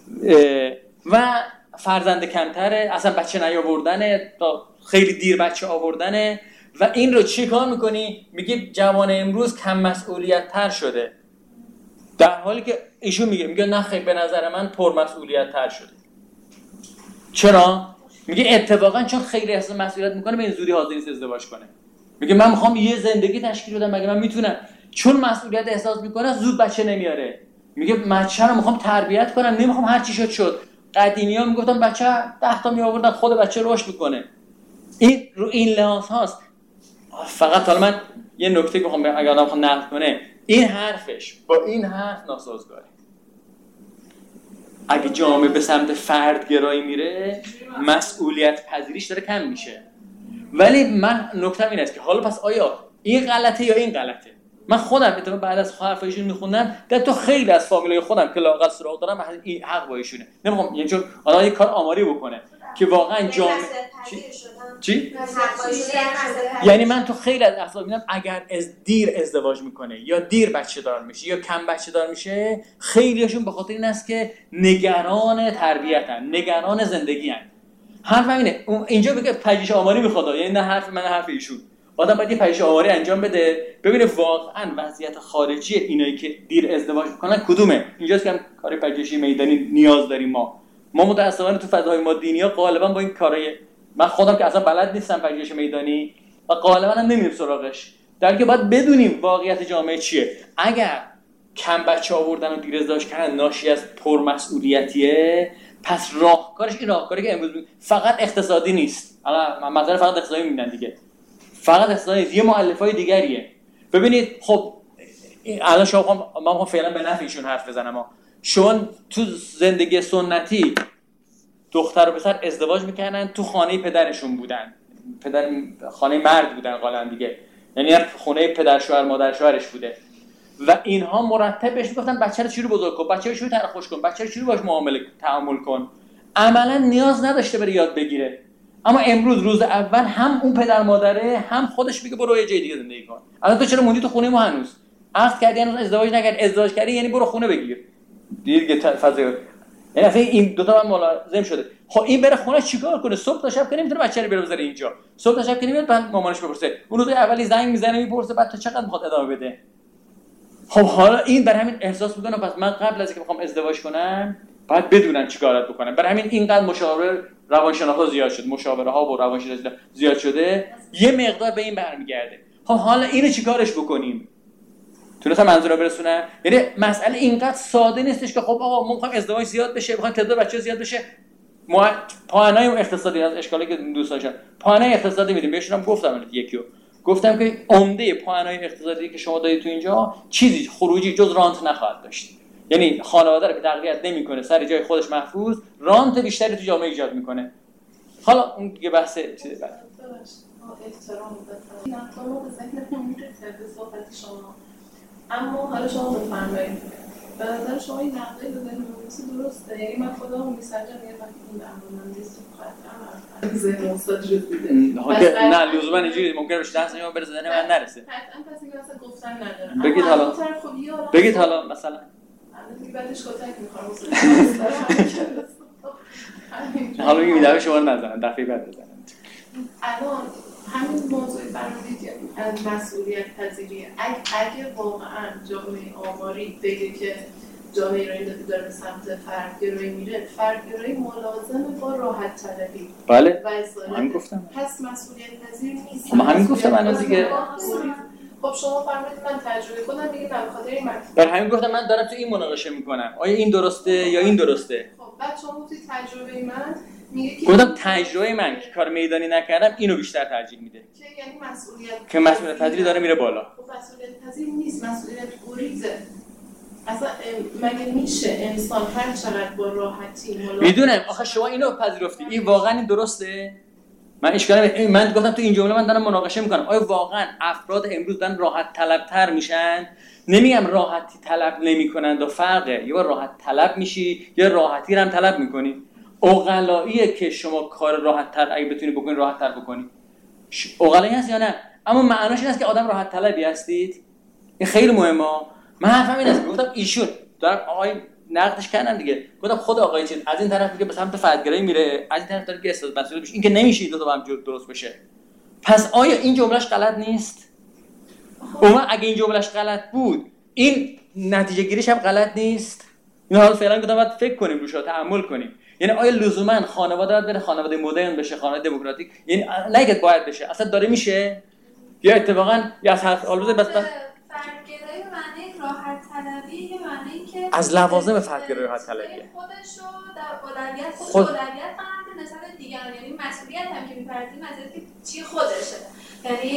و فرزند کمتره، اصلا بچه نیاوردن، تا خیلی دیر بچه آوردن. و این رو چی کار میکنی؟ میگه جوان امروز کم مسئولیت تر شده، در حالی که ایشون میگه نه خیلی به نظر من پر مسئولیت تر شده. چرا؟ میگه اتفاقا چون خیلی احساس مسئولیت میکنه به این زودی حاضر نیست ازدواج کنه. میگه من میخوام یه زندگی تشکیل بدم، مگه من میتونم؟ چون مسئولیت احساس میکنه زود بچه نمیاره. میگه بچه رو میخوام تربیت کنم، نمیخوام هر چی شد. قدیمی‌ها میگفتن بچه 10 تا میآوردن خود بچه رشد میکنه. این رو این لحاظ هاست. فقط حالا من یه نکته میخوام اگه آدم بخواد نقد کنه، این حرفش با این حرف ناسازگاره. اگه جامعه به سمت فردگرایی میره، مسئولیت پذیریش داره کم میشه. ولی من نکتم این است که حالا پس آیا این غلطه یا این غلطه؟ من خودم اتفاقا بعد از حرفایشون میخوندم در تو خیلی از فامیلای خودم که لااقل سراغ دارم این حق با ایشونه. نمیخوام یعنی چون آدم یه کار آماری بکنه که واقعا جامعه چی؟ یعنی من تو خیلی از افراد میبینم اگر دیر ازدواج میکنه یا دیر بچه دار میشه یا کم بچه دار میشه، خیلیاشون به خاطر این است که نگران تربیتن، نگران زندگی‌ان. حرف همینه. اینجا بگه پژوهش آماری میخواد، یعنی نه حرف من، حرف ایشون. آدم باید یه پژوهش آماری انجام بده ببینه واقعا وضعیت خارجی اینایی که دیر ازدواج میکنن کدومه. اینجاست که کار پژوهشی میدانی نیاز داریم ما متأسفانه تو فضای مادینیا غالبا با این کارای من خودم که اصلا بلد نیستم پژوهش میدانی و غالبا هم نمیریم سراغش، در که باید بدونیم واقعیت جامعه چیه. اگر کم بچه آوردن و دیر ازدواج کردن ناشی از پرمسئولیتیه، پس راهکارش این راهکاری که امروز فقط اقتصادی نیست. الان مثلا فقط اقتصادی میبینن دیگه، فقط اقتصادی یه مؤلفه‌های دیگریه. ببینید خب الان شما ما فعلا به نفع ایشون حرف بزنم. شما تو زندگی سنتی دختر و پسر ازدواج میکنن، تو خانه پدرشون بودن، پدر خانه مرد بودن غالبا دیگه، یعنی خونه پدر شوهر مادر شوهرش بوده و اینها مرتب بهش میگفتن بچه رو چجوری بزرگ کن، بچه رو چجوری ترخوش کن، بچه رو چجوری باش تعامل کن. عملا نیاز نداشته بره یاد بگیره. اما امروز روز اول هم اون پدر مادره هم خودش میگه برو یه جای دیگه زندگی کن. الان تو چرا موندی تو خونه ما هنوز؟ عقد کردی هنوز ازدواج نکردی، ازدواج کردی یعنی برو خونه بگیر. دیگه فضا یعنی اصلا این دو تا من ملازم شده. خب این بره خونه چیکار کنه؟ صبح تا شب که نمیتونه بچه‌رو بره بذاره اینجا. صبح تا شب که نمیاد بعد مامانش بپرسه. اون روز اولی زنگ میزنه میپرسه بعد تا چقدر میخواد ادامه بده. خب حالا این برای همین احساس میکنه پس من قبل از اینکه بخوام ازدواج کنم باید بدونم چیکارات بکنم. برای همین اینقدر مشاوره روانشناسا زیاد شد، مشاوره ها و روانشناسا زیاد شده، یه مقدار به این برمیگرده. خب حالا اینو چیکارش بکنیم؟ تونستم منظورا برسونم؟ یعنی مسئله اینقدر ساده نیستش که خب آقا ما می‌خوایم ازدواج زیاد بشه، می‌خوایم تعداد بچه‌ها زیاد بشه، ما پاهنای اقتصادی از اشکالی که دوست داشتم پاهنای اقتصادی میدیم. بهشون هم گفتم یکیو گفتم که عمده پاهنای اقتصادی که شما دارید تو اینجا چیزی خروجی جز رانت نخواهد داشت. یعنی خانواده رو که تقویت نمی‌کنه، سر جای خودش محفوظ، رانت بیشتری تو جامعه ایجاد می‌کنه. حالا اون دیگه بحث چیزی بعد. احترام بذارید. نه تو به ذهنتون میرسه به صحبت شما. اما حالا شما بفرمایید. به نظر شما این نقده به ذهن من درسته؟ یعنی من خودم میسنجم یه وقتی این درمانم نیست تو خواهد ذهن استاد شد بوده. نه لزوما اینجوری ممکنه بشه دست شما برسه ذهن من نرسه. قطعا پس این اصلا گفتن نداره. بگید حالا مثلا الان بعدش کتک می‌خوام حالا میگم دفعه شما نزنن، دفعه بعد بزنن. الان همین موضوع فرمودید که از مسئولیت پذیری اگه واقعا جامعه آماری بگه که جامعه ایرانی داره به سمت فردگرایی میره، فردگرایی ملازمه با راحت طلبی. بله همین گفتم. پس مسئولیت پذیر نیست. خب همین گفتم الان دیگه. خب شما فرمودید من تجربه کنم میگم به خاطر این برای همین گفتم من دارم تو این مناقشه میکنم آیا این درسته یا این درسته. خب بعد شما گفتید تجربه من میگه که گفتم تجربه من که کار میدانی نکردم اینو بیشتر ترجیح میده که یعنی مسئولیت که مسئولیت پذیری داره میره بالا. خب مسئولیت پذیر نیست، مسئولیت گریزه. اصلا مگه میشه انسان هر چقدر با راحتی میدونم آخه شما اینو پذیرفتی این واقعا این درسته؟ من اشکال من گفتم تو این جمله من دارم مناقشه میکنم آیا واقعا افراد امروز دارن راحت طلب‌تر میشن؟ نمیگم راحتی طلب نمیکنن، و فرقه، یا راحت طلب میشی یا راحتی رو هم طلب میکنی. عقلاییه که شما کار راحت تر اگه بتونی بکنی راحت تر بکنی. عقلایی هست یا نه؟ اما معناش این است که آدم راحت طلبی هستید. این خیلی مهمه. من حرفم این است گفتم ایشون دارم آقای نقدش کردن دیگه. گفتم خود آقای چیز از این طرف میگه به سمت فردگرایی میره، از این طرف داره که استاد مسئول بشه. این که نمیشه دو تا با هم درست بشه. پس آیا این جملهش غلط نیست؟ اما اگه این جملهش غلط بود، این نتیجه گیریش هم غلط نیست؟ این حالا فعلا گفتم باید فکر کنیم روش، تأمل کنیم. یعنی آیا لزوما خانواده باید بره خانواده مدرن بشه، خانواده دموکراتیک؟ یعنی نه که باید بشه، اصلا داره میشه؟ یا اتفاقا یا از حرف البته بس فردگرایی به معنی راحت طلبی، یه معنی که از لوازم فردگرایی راحت طلبیه. خودشو در اولویت خود اولویت قرار نسبت دیگران، یعنی مسئولیت هم که می‌پذیره مسئولیت چی خودشه. یعنی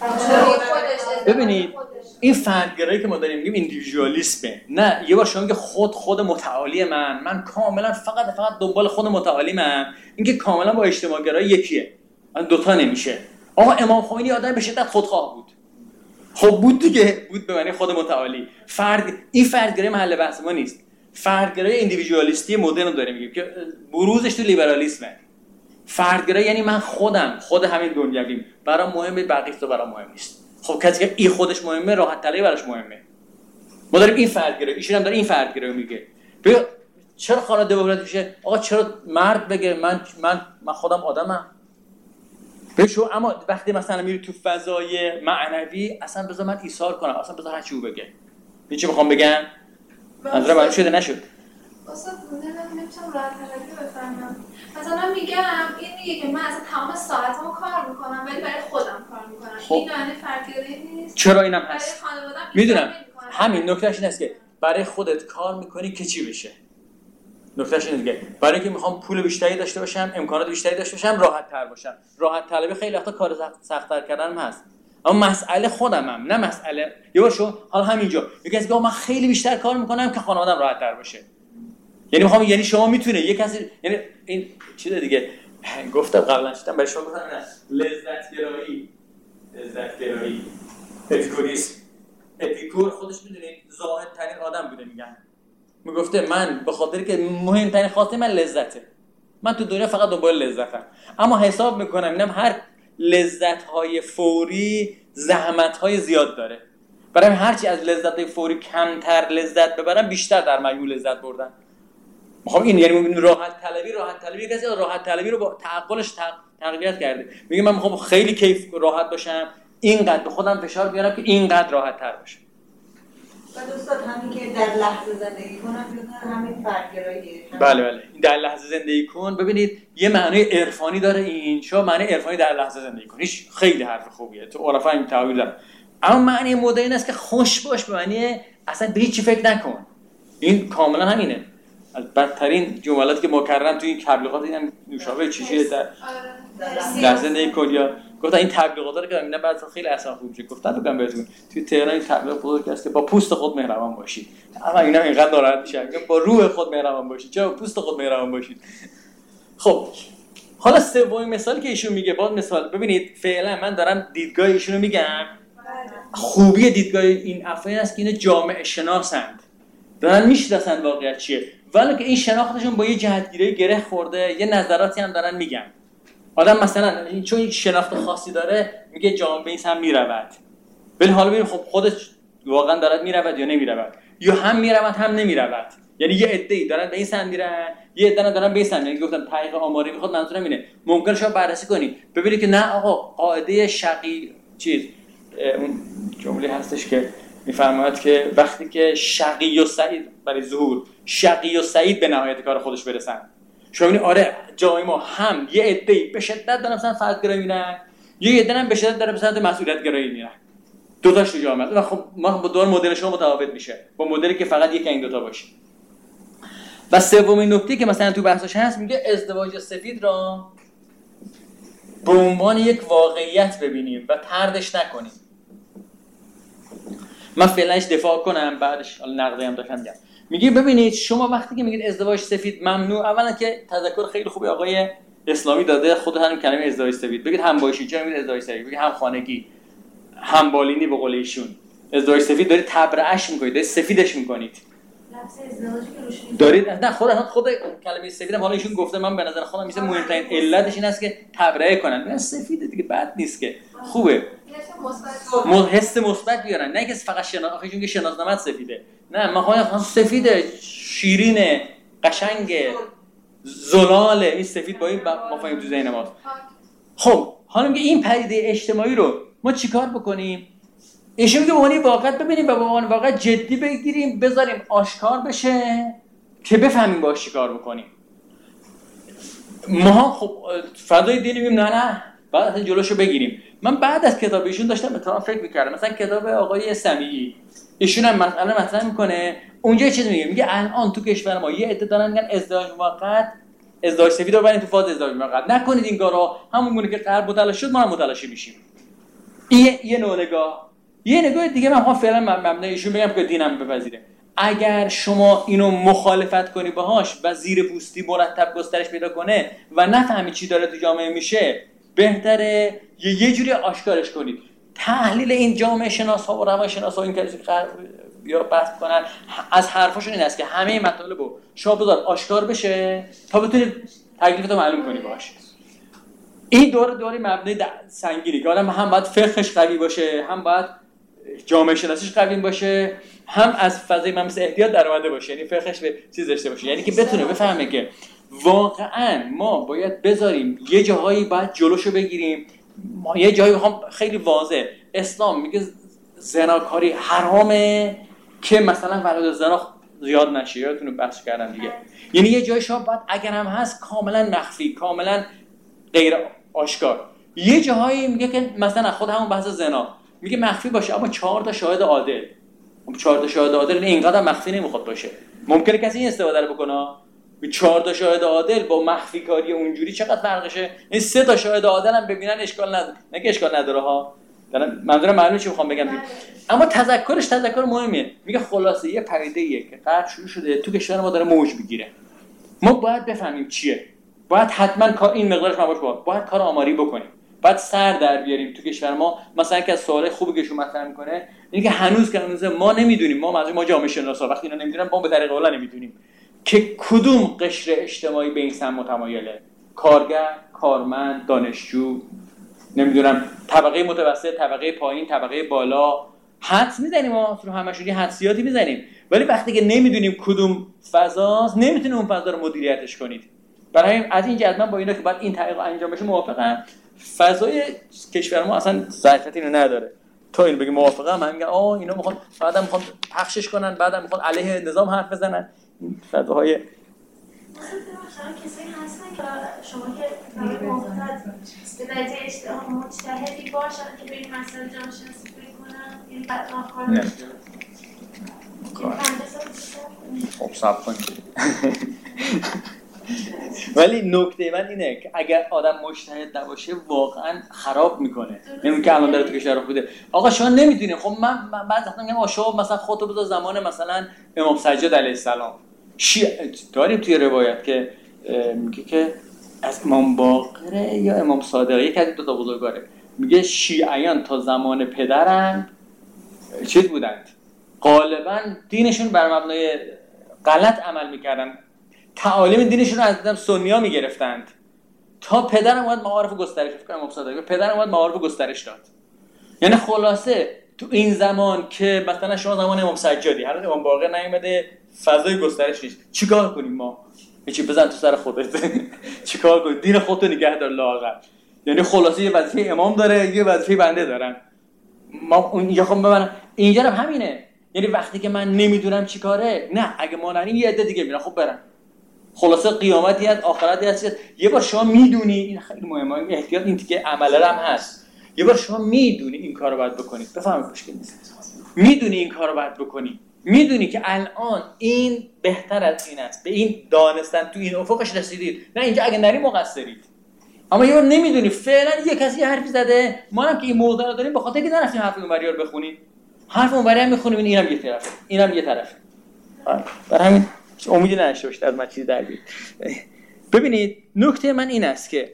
خودش ببینید این فردگرایی که ما داریم میگیم ایندیویدوالیسمه. نه یه بار شما میگه خود متعالی من کاملا فقط دنبال خود متعالیمم، این که کاملا با اجتماع گرایی یکیه. من دوتا نمیشه. آقا امام خمینی آدم به شدت خودخواه بود. خب بود دیگه، بود به معنی خود متعالی. این فردگرایی محل بحث ما نیست. فردگرایی اندیویدوالیستی مدرن رو داریم میگیم که بروزش تو لیبرالیسمه. فردگرایی یعنی من خود همین دنیویم، برام مهمه، بقیه تو برام مهم نیست. خب کسی که این خودش مهمه، راحت طلبی براش مهمه. ما داریم این فردگرایی، ایشون هم داره این فردگرایی میگه. بگو چرا خانواده دموکرات میشه؟ آقا چرا مرد بگه من خودم آدمم؟ بشو. اما وقتی مثلا میری تو فضای معنوی، اصلا بذار من ایثار کنم، اصلا بذار هر چی بگه. این چی میخوام بگم؟ منظورم معلوم شده نشد. اصلا نمیتونم راحت تلقی بفهمم. مثلا میگم این میگه که من اصلا تمام ساعتمو کار میکنم ولی برای خودم کار میکنم. خب. این معنی فردگرایی نیست. چرا اینم هست؟ برای خانواده‌ام میدونم. همین نکتهش این است که برای خودت کار میکنی که چی بشه. نکتهش اینه دیگه. برای اینکه میخوام پول بیشتری داشته باشم، امکانات بیشتری داشته باشم، راحت تر باشم. راحت طلبی خیلی وقتا کار سخت‌تر کردنم هست. اما مسئله خودمم، نه مسئله. یه بار شو حالا همینجا میگه که من خیلی بیشتر کار میکنم که خانواده‌ام راحت تر باشه. یعنی شما میتونه یه کسی، یعنی این چیز دیگه گفتم قبلا شدم برای شما گفتم لذت گرایی اپیکور خودش میدونید زاهد ترین آدم بوده. میگفته من به خاطر که مهمترین خاطر من لذته، من تو دنیا فقط دنبال لذتم، اما حساب میکنم اینم هر لذت‌های فوری زحمت‌های زیاد داره. برای هرچی از لذت‌های فوری کمتر لذت ببرم، بیشتر در مجموع لذت بردن. میخوام این یعنی راحت طلبی کسی راحت طلبی رو با تعقلش تقویت کرده. میگه من میخوام خیلی کیف راحت باشم، اینقدر به خودم فشار بیارم که اینقدر راحت تر باشم. و دوستان همین که در لحظه زندگی کنم یا همین فردگراییه. بله این در لحظه زندگی کن. ببینید یه معنی عرفانی داره این، شما معنی عرفانی در لحظه زندگی کن خیلی حرف خوبیه، تو عرفا این تعبیر داره. اما معنی مدرن است که خوش باش، به معنی اصلا به هیچ فکر نکن. این کاملا همینه. از بدترین جملاتی که مکررم تو این تبلیغات دیدم نوشابه چیزی در زندگی کن یا گفتن این تبلیغاتا رو که اینا بعضی خیلی اصلا خوب میشه. گفتم بگم بهتون توی تهران این تبلیغ بزرگ است که با پوست خود مهربان باشید. اما اینا اینقدر ناراحت میشن میگن با روح خود مهربان باشید، چرا پوست خود مهربان باشید. خب حالا سومین مثالی که ایشون میگه، بعد مثال ببینید فعلا من دارم دیدگاه ایشون رو میگم. خوبی دیدگاه این افراد است که اینا جامعه شناسند، دارن میشناسن واقعیت چیه، ولی که این شناختشون با یه جهتگیری گره خورده، یه نظراتی هم دارن میگن. آدم مثلا چون شناخت خاصی داره میگه جامعه این هم میرود، ولی حالا ببین خب خودش واقعا دارد میرود یا نمیرود، یا هم میرود هم نمیرود. یعنی یه عده‌ای دارن به این سمت میرن، یه عده دارن به این سمت. یعنی گفتم تحقیق آماری میخواد، منظورم اینه ممکنه شما بررسی کنی ببینید که نه آقا قاعده شقی اون جمله هستش که میفرماید که وقتی که شقی و سعید برای ظهور، شقی و سعید به نهایت کار خودش برسن، شما ببینید آره جای ما هم یه عده‌ای به شدت دارن مثلا فردگرایی میرن، یه عده هم به شدت دارن مثلا مسئولیت گرایی میرن. دو تاش تو جامعه و خب ما با دور مدل شما متفاوت میشه با مدلی که فقط یک این دو تا باشه. و سومین نکته که مثلا تو بحثش هست میگه ازدواج سفید را به عنوان یک واقعیت ببینیم و طردش نکنیم. من فعلاش دفاع کنم بعدش نقدی هم داشتم میگم. میگه ببینید شما وقتی که میگید ازدواج سفید ممنوع، اولا که تذکر خیلی خوبی آقای اسلامی داده خود همین کلمه ازدواج سفید. بگید هم باشی، چرا میگید ازدواج سفید؟ بگید هم خانگی، هم بالینی به قول ایشون. ازدواج سفید دارید تبرئه‌اش میکنید، دارید سفیدش میکنید. لفظ ازدواجی که روش دارید نه خود کلمه سفیدم حالا ایشون گفته، من به نظر خودم میشه مهمترین علتش این است که تبرئه کنن. میگن سفیده دیگه بد نیست که خوبه. حس مثبت بیارن، نه اینکه فقط شناختشون که شناسنامه سفیده. نه ما خواهیم سفیده، شیرینه، قشنگه، زلاله. این سفید با این مفاهیم تو ذهن ماست. خب حالا میگه این پدیده اجتماعی رو ما چیکار بکنیم؟ ایشون میگه اونی واقعیت ببینیم و با اون واقعیت جدی بگیریم، بذاریم آشکار بشه که بفهمیم باهاش چیکار بکنیم. ما خب فضای دینی میگیم نه بعد اصلا جلوشو بگیریم. من بعد از کتاب ایشون داشتم اتفاقا فکر می‌کردم، مثلا کتاب آقای سمیعی ایشون هم مسئله مطرح میکنه، اونجا یه چیزی میگه الان تو کشور ما یه عده دارن میگن ازدواج موقت، ازدواج سفید رو برین تو فاز ازدواج موقت نکنید این کارو، همونگونه که غرب متلاشی شد ما هم متلاشی میشیم. این یه نوع نگاه. یه نگاه دیگه من فعلا مبنای ایشون بگم که دینم بپذیره. اگر شما اینو مخالفت کنی باهاش و زیر پوستی مرتب گسترش پیدا کنه و نفهمی چی داره تو جامعه میشه، بهتره یه جوری آشکارش کنید. تحلیل این جامعه شناسا و روانشناسا این کسی یا بحث کنن از حرفاشون این است که همه مطالب رو شما بذار آشکار بشه تا بتونید تکلیفتو معلوم کنی باشه. این دوره مبنی سنگینی که آدم هم باید فقهش قوی باشه، هم باید جامعه شناسیش قوی باشه، هم از فضای مثل احتیاط در اومده باشه، یعنی فقهش به چیز داشته باشه، یعنی که بتونه بفهمه که واقعا ما باید بذاریم یه جاهایی باید جلوشو بگیریم. ما یه جایی بخوام خیلی واضح اسلام میگه زناکاری حرامه که مثلا ولاد زنا زیاد نشه، یادتونه بحث کردم دیگه. یعنی یه جای شما باید اگر هم هست کاملا مخفی، کاملا غیر آشکار. یه جاهایی میگه که مثلا خود همون بحث زنا میگه مخفی باشه اما 4 تا شاهد عادل. 4 تا شاهد عادل اینقدر مخفی نمیخواد باشه. ممکنه کسی این استفاده رو بکنه. 4 تا شاهد عادل با مخفی کاری اونجوری چقدر فرقشه؟ این 3 تا شاهد عادل هم ببینن اشکال نداره. نه که اشکال نداره ها. منظورم معلومه چی میخوام بگم. اما تذکر مهمه. میگه خلاصه یه پدیده‌ایه که قطع شروع شده تو کشور ما داره موج میگیره. ما باید بفهمیم چیه. باید حتما این مقدارش مباش باید کار آماری بکنیم. باید سر در بیاریم تو کشور ما. مثلا که از سوال خوبی که شما مطرح میکنه اینه که هنوز ما نمیدونیم، ما جامعه شناسا وقتی اینا نمیدونن ما به طریق اولا نمیدونیم که کدوم قشر اجتماعی به این سمت متمایله. کارگر، کارمند، دانشجو، نمیدونم طبقه متوسط، طبقه پایین، طبقه بالا. حدس میزنیم ما رو همشون یه حدسیاتی میزنیم، ولی وقتی که نمیدونیم کدوم فضاست نمیتونیم اون فضا رو مدیریتش کنید. برای همین از این جهت من با اینا که باید این تحقیق انجام بشه موافقم. فضای کشور ما اصلا ظرفیت اینو نداره. تا اینو بگیم موافقم، من میگم اینا میخوان بعدم میخوان پخشش کنن، بعدم میخوان علیه نظام حرف بزنن. این فضاهای مثلا کسایی هستن که شما که معتقد به نتیجه اجتهاد مجتهدی باشن که به این مسئله جامعه شناسی فکر کنن، این راهکار نشه. خب صبر کنید. ولی نکته من اینه که اگر آدم مجتهد نباشه واقعا خراب میکنه. نمیدونم که الان داره تو کشور بوده. آقا شما نمیدونید. خب من بعد وقتا میگم شما مثلا خودتو بذار زمان مثلا امام سجاد علیه السلام. داریم توی روایت که میگه که از امام باقر یا امام صادق یکی از دو تا بزرگواره میگه شیعیان تا زمان پدرم چیز بودند، غالبا دینشون بر مبنای غلط عمل میکردن، تعالیم دینشون رو از دیدم سنی‌ها میگرفتند تا پدرم اومد معارف گسترش داد. امام صادق پدرم اومد معارف گسترش داد. یعنی خلاصه تو این زمان که مثلا شما زمان امام سجادی هر امام باقر نیومده فضای گسترش نیست، چیکار کنیم ما؟ چی بزن تو سر خودت. چیکار کنیم؟ دین خودت نگه دار لااقل. یعنی خلاصه یه وظیفه امام داره، یه وظیفه بنده دارن. ما اون یا خب ببرن اینجا هم همینه. یعنی وقتی که من نمیدونم چیکاره، نه اگه ما نریم یه عده دیگه میرن، خب برن. خلاصه قیامتی هست، آخرتی هست. یه بار شما میدونی، این خیلی مهمه، این احتیاط این که عمله هم هست. یه بار شما میدونی این کارو باید بکنید، بفهمید مشکل نیست. میدونی این کارو باید بکنی، میدونی که الان این بهتر از این است، به این دانستن تو این افقش رسیدید، نه اینجا اگه نری مقصرید. اما یه بار نمیدونی، فعلا یه کسی حرفی زده، ما هم که این موضوع رو داریم به خاطر اینکه نرفتیم حرف اونوری رو بخونیم، حرف اونوری هم میخونیم، اینم یه طرفه، اینم یه طرفه. برای همین امیدی نداشته باشید از من چیزی در بیاد. ببینید نکته من این است که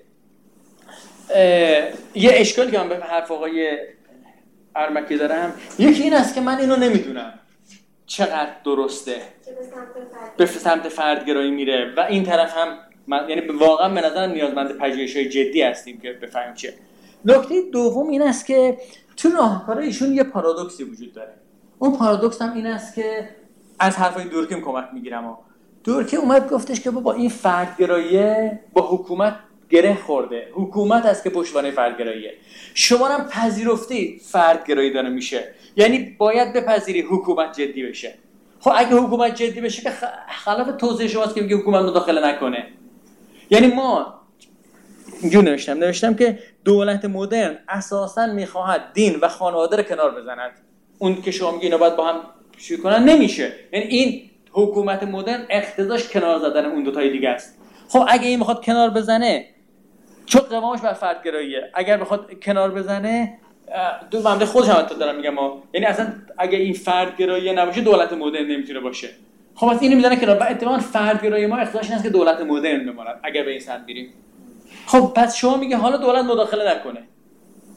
یه اشکالی که من به حرف آقای ارمکی دارم، یکی این است که من اینو نمیدونم چقدر درسته به سمت فردگرایی میره و این طرف هم یعنی واقعا به نظر نیازمند پژوهش‌های جدی هستیم که بفهمیم چیه. نکته دوم این است که تو راهکارهای ایشون یه پارادوکسی وجود داره. اون پارادوکس هم این است که از حرفای دورکیم کمک میگیرم. دورکیم اومد گفتش که با این فردگرایی با حکومت گره خورده. حکومت است که پشتوانه فردگراییه. شما هم پذیرفتی فردگرایی داره میشه. یعنی باید بپذیری حکومت جدی بشه. خب اگه حکومت جدی بشه که خلاف توضیح شماست که میگه حکومت مداخله نکنه. یعنی ما اینجور نوشتم که دولت مدرن اساساً میخواهد دین و خانواده رو کنار بزند. اون که شما میگی اینا باید با هم شروع کنن نمیشه. یعنی این حکومت مدرن اقتضاش کنار زدن اون دو تای دیگه است. خب اگه این بخواد کنار بزنه چون قوامش بر فردگراییه، اگر بخواد کنار بزنه دو مبدا خودش هم تو دارم میگم یعنی اصلا اگه این فردگرایی نباشه دولت مدرن نمیتونه باشه. خب از اینو میذارن کنار و اتفاقا فردگرایی ما اقتضاش این است که دولت مدرن بماند اگر به این سمت بریم. خب پس شما میگه حالا دولت مداخله نکنه.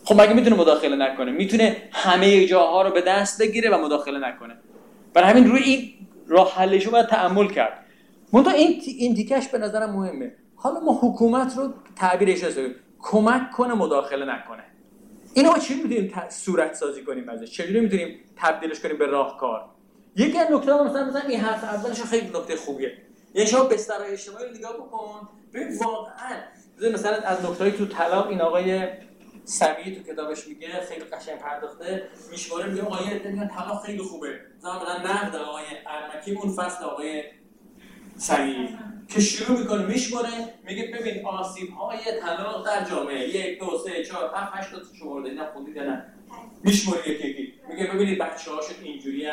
خب مگه میتونه مداخله نکنه؟ میتونه همه جاها رو به دست بگیره و مداخله نکنه. برای همین روی این راه حلشو باید تأمل کرد. منتها این تیکش به نظرم مهمه. حالا ما حکومت رو تعبیرش هست کمک کنه مداخله نکنه. اینو ما چی میتونیم صورت سازی کنیم ازش؟ چجوری میتونیم تبدیلش کنیم به راهکار؟ یکی از نکته‌ها مثلا این حرف اولش خیلی نکته خوبیه. یعنی شما بسترهای اجتماعی رو نگاه بکن، ببین واقعا مثلا از نکته‌ای تو طلاق این آقای سبیعی تو کتابش میگه خیلی قشنگ پرداخته، میشوره میگه آقای میگن طلاق خیلی خوبه. مثلا نقد آقای ارمکی اون فصل آقای سبیعی که شروع میکنه میشوره میگه ببین آسیب‌های طلاق در جامعه 1 2 3 4 5 8 تا شمرده اینا خوندید نه میشوره یکی میگه ببینید بچه‌هاشون اینجوریان،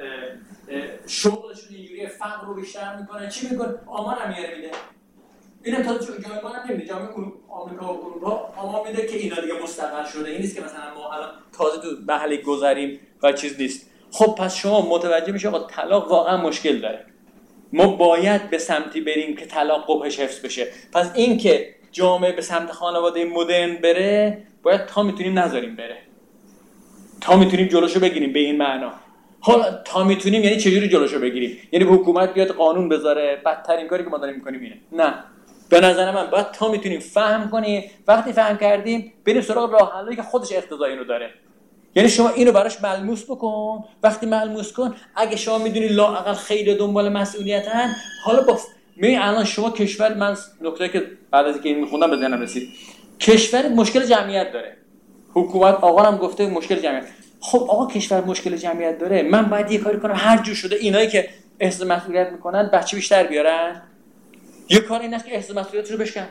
شغلشون اینجوریه، فقر رو بیشتر میکنه، چی میکنه؟ آمار هم میاره. اینم تا جای ما هم نمیده. جامعه آمریکا و اروپا آمار میده که اینا دیگه مستقر شده. این نیست که مثلا ما الان تازه تو مرحله گذریم و چیز نیست. خب پس شما متوجه میشه آقا طلاق واقعا مشکل داره. ما باید به سمتی بریم که طلاق قبحش حفظ بشه. پس این که جامعه به سمت خانواده مدرن بره باید تا میتونیم نذاریم بره. تا میتونیم جلوشو بگیریم به این معنا. حالا تا میتونیم یعنی چجوری جلوشو بگیریم؟ یعنی حکومت بیاد قانون بذاره؟ بدترین کاری که ما داریم میکنیم اینه. نه. به نظر من باید تا میتونیم فهم کنیم. وقتی فهم کردیم بریم سراغ راه حلی که خودش اقتضای اینو داره. یعنی شما اینو براش ملموس بکن. وقتی ملموس کن اگه شما میدونی لااقل خیلی دنبال مسئولیتن، حالا با الان شما کشور، من نکته که بعد از اینکه این میخوندم به ذهنم رسید، کشور مشکل جمعیت داره. حکومت آقا هم گفته مشکل جمعیت. خب آقا کشور مشکل جمعیت داره، من باید یه کاری کنم هر جور شده اینایی که احساس مسئولیت میکنن بچه بیشتر بیارن. یه کار این است که احساس مسئولیتش رو بشکن.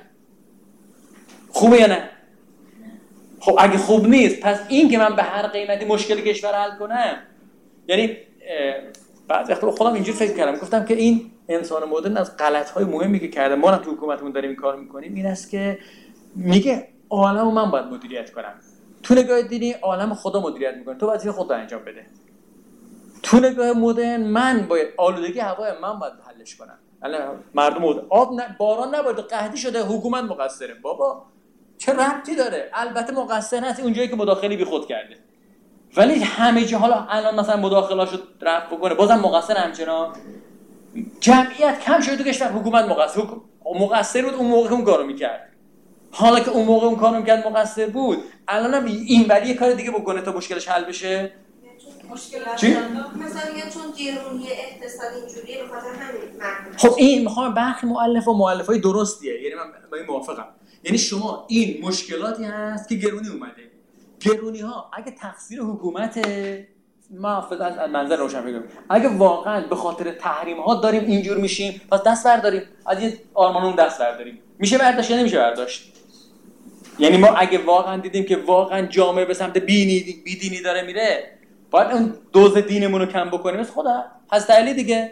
خوبه یا نه؟ خب اگه خوب نیست پس این که من به هر قیمتی مشکل کشور حل کنم، یعنی بعضی وقتا خودم اینجور فکر کردم، گفتم که این انسان مدرن از غلط‌های مهمی که کرده، ما هم تو حکومتمون داریم کار میکنیم، این است که میگه عالمو من باید مدیریت کنم. تو نگاه دینی عالم خدا مدیریت میکنه، تو باید خودت انجام بده. تو نگاه مدرن من باید آلودگی هوای من باید حلش کنم. الان مردم آب باران نباید قحطی شده حکومت مقصره. بابا چه ربطی داره؟ البته مقصر هست اونجایی که مداخله بیخود کرده، ولی همه جا حالا الان مثلا مداخلاشو رفع بکنه بازم مقصر همچنان. جمعیت کم شده تو کشور، حکومت مقصر بود اون موقع اون کارو میکرد. حالا که اون موقع اون کارو میکرد مقصر بود، الانم اینوری کار دیگه بکنه تا مشکلش حل بشه. مشکلات چی؟ مثلا میگن چون گرونی اقتصاد اینجوریه به خاطر همین. خب این میخوام برخی مؤلفای درستیه، یعنی من با این موافقم. یعنی شما این مشکلاتی هست که گرونی اومده. گرونی ها اگه تقصیر حکومته، ما از منظر روشن بگم، اگه واقعا به خاطر تحریم ها داریم اینجور میشیم، پس دست برداریم از این آرمانون، دست برداریم. میشه برداشت یا نمیشه برداشت؟ یعنی ما اگه واقعا دیدیم که واقعا جامعه به سمت بیدینی داره میره، باید اون دوز دینمون رو کم بکنیم. از خدا حضرت علی دیگه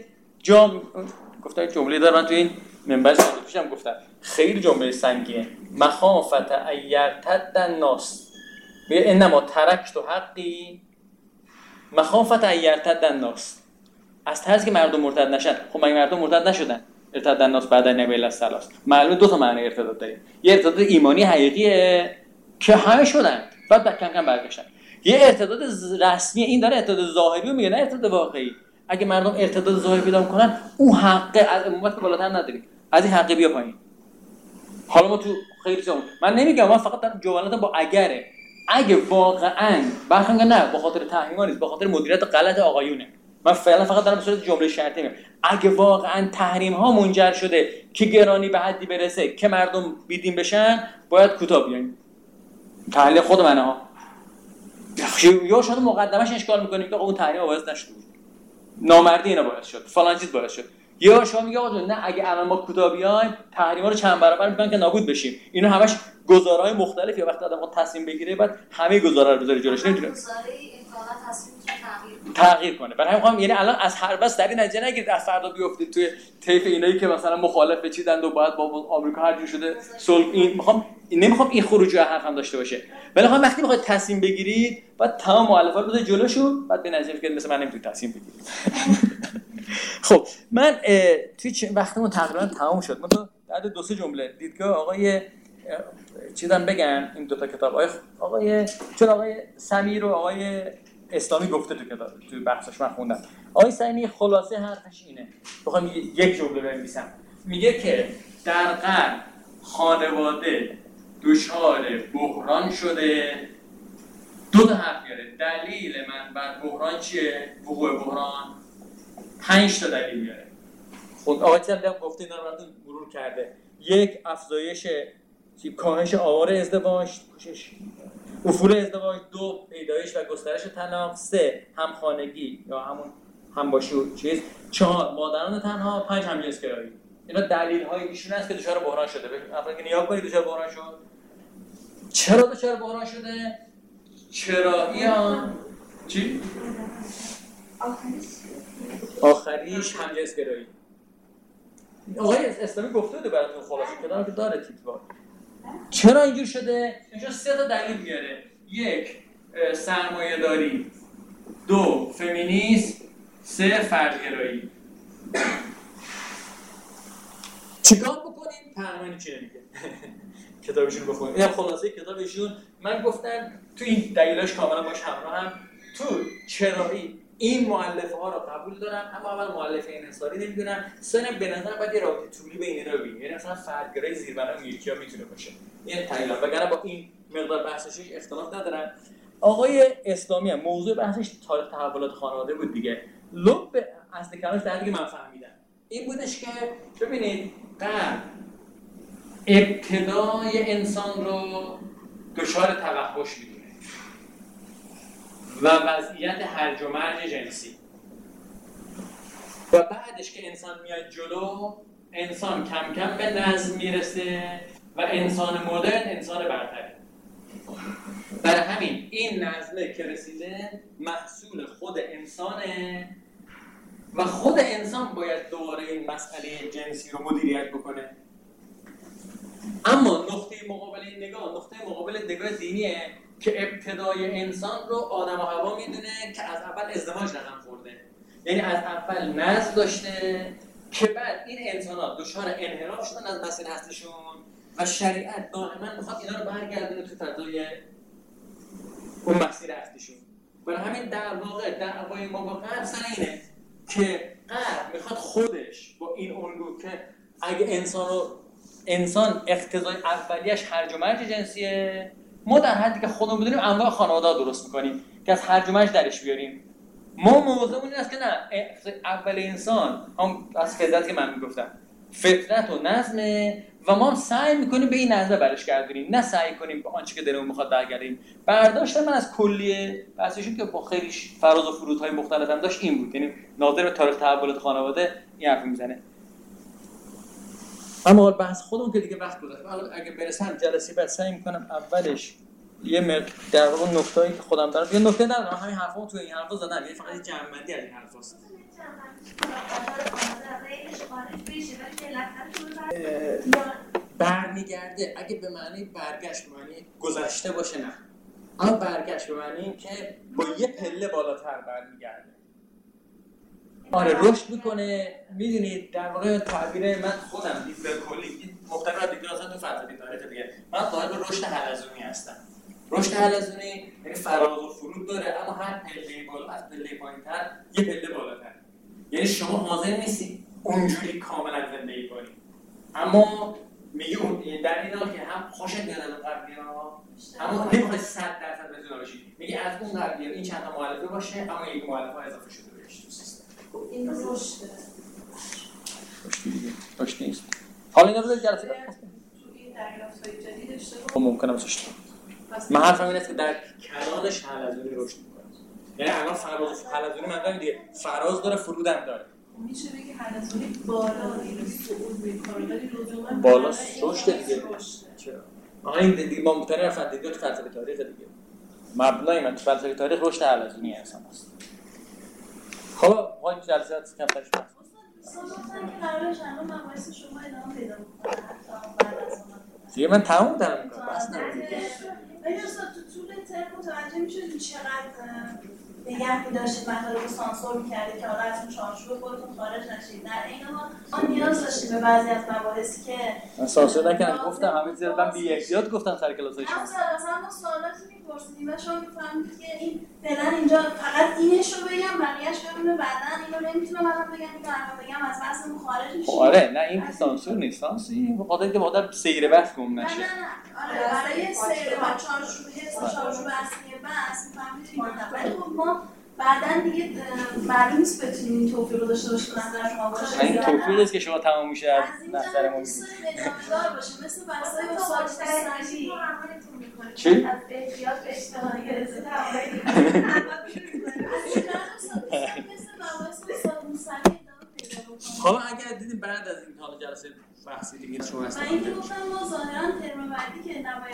گفتم جمله داره، من تو این منبر پیشم گفتم، خیلی جمله سنگیه. مخافت ایرتد الناس، میگه انما ترکت حقی مخافت ایرتد الناس، از ترس که مردم مرتد نشن. خب مگه مردم مرتد نشدن؟ ارتد الناس بعد نبی الثلاث. معلومه دو تا معنی ارتداد داریم. یه ارتداد ایمانی حقیقیه که همه شدن بعد کم کم برگشتن. یه ارتداد رسمی، این داره ارتداد ظاهری رو میگه نه ارتداد واقعی. اگه مردم ارتداد ظاهری پیدا کنن اون حقه از امت بالاتر نداریم، از این حقه بیا پایین. حالا ما تو خیلی چیزا من نمیگم، من فقط دارم جوالاتم با اگه واقعا بخوام نه به خاطر تحریما نیست، به خاطر مدیریت غلط آقایونه. من فقط دارم به صورت جمله شرطی میگم اگه واقعا تحریم ها منجر شده که گرانی به حدی برسه که مردم بیدین بشن، باید کوتاه بیایم. تحلیل خود منه ها. یا شاید مقدمش اشکال میکنیم که آقا اون تحریم باعث نشد، نامردی اینا باعث شد، فلان چیز باعث شد. یا شما میگه آقا نه اگه الان ما کوتاه بیایم تحریما رو چند برابر میکنن که نابود بشیم. اینا همش گزارهای مختلفی، وقتی آدم تصمیم بگیره بعد همه گزارا رو بذاره جلوش، نمیتونه تغییر کنه. برای همین یعنی الان از هر بس در این نتیجه نگیرید از فردا بیافتید توی طیف اینایی که مثلا مخالف بچیدند و باید با آمریکا هر جور شده صلح. نمیخوام این خروجی حرفم داشته باشه، ولی وقتی میخواید تصمیم بگیرید بعد تمام مؤلفات رو بذارید جلوشون، بعد به نتیجه برسید مثلا من نمیتونم تصمیم بگیرم. خب من توی وقتمون تقریبا تمام شد. من بعد 2-3 جمله دیدگاه آقای چیزم بگم این دو تا کتاب چون آقای سمیر و آقای اسلامی گفته تو بحثش من خوندم. آقای سمیر خلاصه حرفش اینه، بخوام یک جمله بنویسم، میگه که در غرب خانواده دچار بحران شده. دو تا حرف میاره. دلیل من بر بحران چیه؟ وقوع بحران 5 تا دلیل میاره. خب آقای چندم گفته اینا رو براتون مرور کرده. 1 افزایش کاهش آوار ازدواج، افول ازدواج. 2 پیدایش و گسترش طلاق. 3 همخانگی یا همون همباشی و چیز. 4 مادران تنها. 5 همجنسگرایی. اینا دلیل‌های ایشون است که دچار بحران شده. افرادی که نگاه کنید دچار بحران شد. چرا دچار بحران شده؟ چرایی‌ها چی؟ آخریش همجنسگرایی. آقای اسلامی گفته بود براتون خلاصه کردم که داره تیتوار. چرا اینجور شده؟ اینجا 3 تا دلیل میاره. 1 سرمایه‌داری، 2 فمینیسم، 3 فردگرایی. چیکار بکنیم؟ پرمانی چی نمیگه. کتابشون بخونید. اینم خلاصه کتابشون. من گفتم تو این دلیلاش کاملا باش همراهم. تو چرایی این مؤلفه ها رو قبول دارم، اما اول مؤلفه انحصاری نمیدونم. ثانیا به نظر باید یه رابطه طولی بین اینا رو ببینیم. یعنی مثلا فردگرایی زیربنا یکی‌ها میتونه باشه. این تایید وگرنه با این مقدار بحثش اختلاف ندارم. آقای اسلامی هم موضوع بحثش تاریخ تحولات خانواده بود دیگه. لب اصل کلامش در دیگه من فهمیدم این بودش که ببینید غرب ابتدای انسان رو دچار توحش میدونه و وضعیت هرج و مرج جنسی، و بعدش که انسان میاد جلو، انسان کم کم به نظم میرسه و انسان مدرن انسان برتره. برای همین این نظمه که رسیده محصول خود انسانه و خود انسان باید دوباره این مسئله جنسی رو مدیریت بکنه. اما نقطه مقابل نگاه دینیه که ابتدای انسان رو آدم و حوا میدونه که از اول ازدواج رقم خورده، یعنی از اول نسل داشته که بعد این انسان‌ها دچار انحراف شدن از مسیر هستشون و شریعت دائما میخواد اینا رو برگردونه تو فضای اون مسیر هستشون. برای همین در واقع دعوای ما با غرب سر اینه که غرب میخواد خودش با این الگو که اگه انسان اقتضای اولیش هرج و مرج جنسیه، ما در حدی که خودمون بدونیم انواع خانواده درست میکنیم که از هرج و مرج درش بیاریم. ما موضوع این است که نه، اول انسان هم از فطرت که من میگفتم فطرت و نظمه و ما هم سعی میکنیم به این نظمه برش گردونیم، نه سعی کنیم به آنچه که دلمون میخواد برگردیم. برداشت من از کلیه بحثشون که با خیلی فراز و فرودهای مختلف هم داشت این بود، یعنی ناظر به تاریخ تحولات خانواده این حرف میزنه. اما بحث خودمون که دیگه وقت گذاشت، حالا اگه برسم جلسه بعد سعی میکنم اولش یه در واقع نکتهایی که خودم دارم، یه نکته ندارم، همین حرفامو تو این حرفا زدم، یعنی فقط جمع‌بندی از این حرفاست. برمیگرده اگه به معنی برگشت به معنی گذشته باشه نه، اما برگشت به معنی این که با یه پله بالاتر برمیگرده. آره رشد میکنه. میدونید در واقع تعبیر من خودم دید کلی مختلف دیگه اصلا تو فلسفه تاریخ دیگه من طالب رشد حلزونی هستم. رشد حلزونی یعنی فراز و فرود داره، اما هر پله بالا از پله پایین‌تر یه پله بالاتر. یعنی شما حاضر نیستی اونجوری کاملا زندگی کنی، اما میگه در این حال که هم خوشت میاد از قبلی‌ها، اما نمیخوای 100% بتونی باشی. میگه از اون قبلی‌ها این چند تا مؤلفه باشه، اما یک مؤلفه اضافه شده بهش تو سیستم. این رشد دیگه رشد نیست. حالا اینا رو در جلسه بعد تو این دریافت‌های جدید اشتباه ممکنه باشه. من حرفم این است که در کلانش حلزونی رشد می‌کنه. یعنی الان فراز حلزونی منظورم دیگه فراز داره، فرود هم داره. میشه بگی حلزونی بالا میره، صعود می‌کنه، ولی لزوما بالا رشد دیگه. چرا؟ آها این دیگه ما متنی فلسفه فلسفه تاریخ دیگه. مبنای من تو فلسفه تاریخ رشد حلزونی انسان است. حالا ما جلسات کمترش بحث گفتن که قراره شما مباحث شما ادامه پیدا بکنه حتی بعد از اون. دیگه من تمام دارم میکنم بس نمیشه. ولی اصلا تو طول ترم متوجه میشید چقدر نگه می‌داشتید مطالب رو سانسور می‌کردید که حالا از اون چارچوب خودتون خارج نشید. در این حال ما نیاز داشتیم به بعضی از مباحثی که من سانسور نکردم، گفتم همین زیر من بی احتیاط گفتم سر کلاسای شما. مثلا ما سوالاتی می‌پرسیدیم و شما می‌فهمید که این فعلا اینجا فقط اینش رو بگم بقیه‌اش بمونه، بعداً اینو نمی‌تونم الان بگم، بگم از بحثمون خارج میشه. آره نه این سانسور نیست، سانسور بخاطر اینکه آدم سیر بحث گم نشه. نه آره برای سیر و چارچوب اصلی بحث می‌فهمید اینا، ولی خب ما بعداً دیگه معلوم نیست بتونیم این توفیق رو داشته باشیم نظر شما باشه. این توفیق است که شما تمام میشه از نظر ما می‌گید. ادامه‌دار باشه مثل بحث‌های استاد سرشی. چی؟ از احتیاط به اشتباهی رسیده خب اگر دیدیم بعد از این حالا جلسه بحثی دیگه شما هستید. من اینکه گفتم ما ظاهراً ترم بعدی که نباید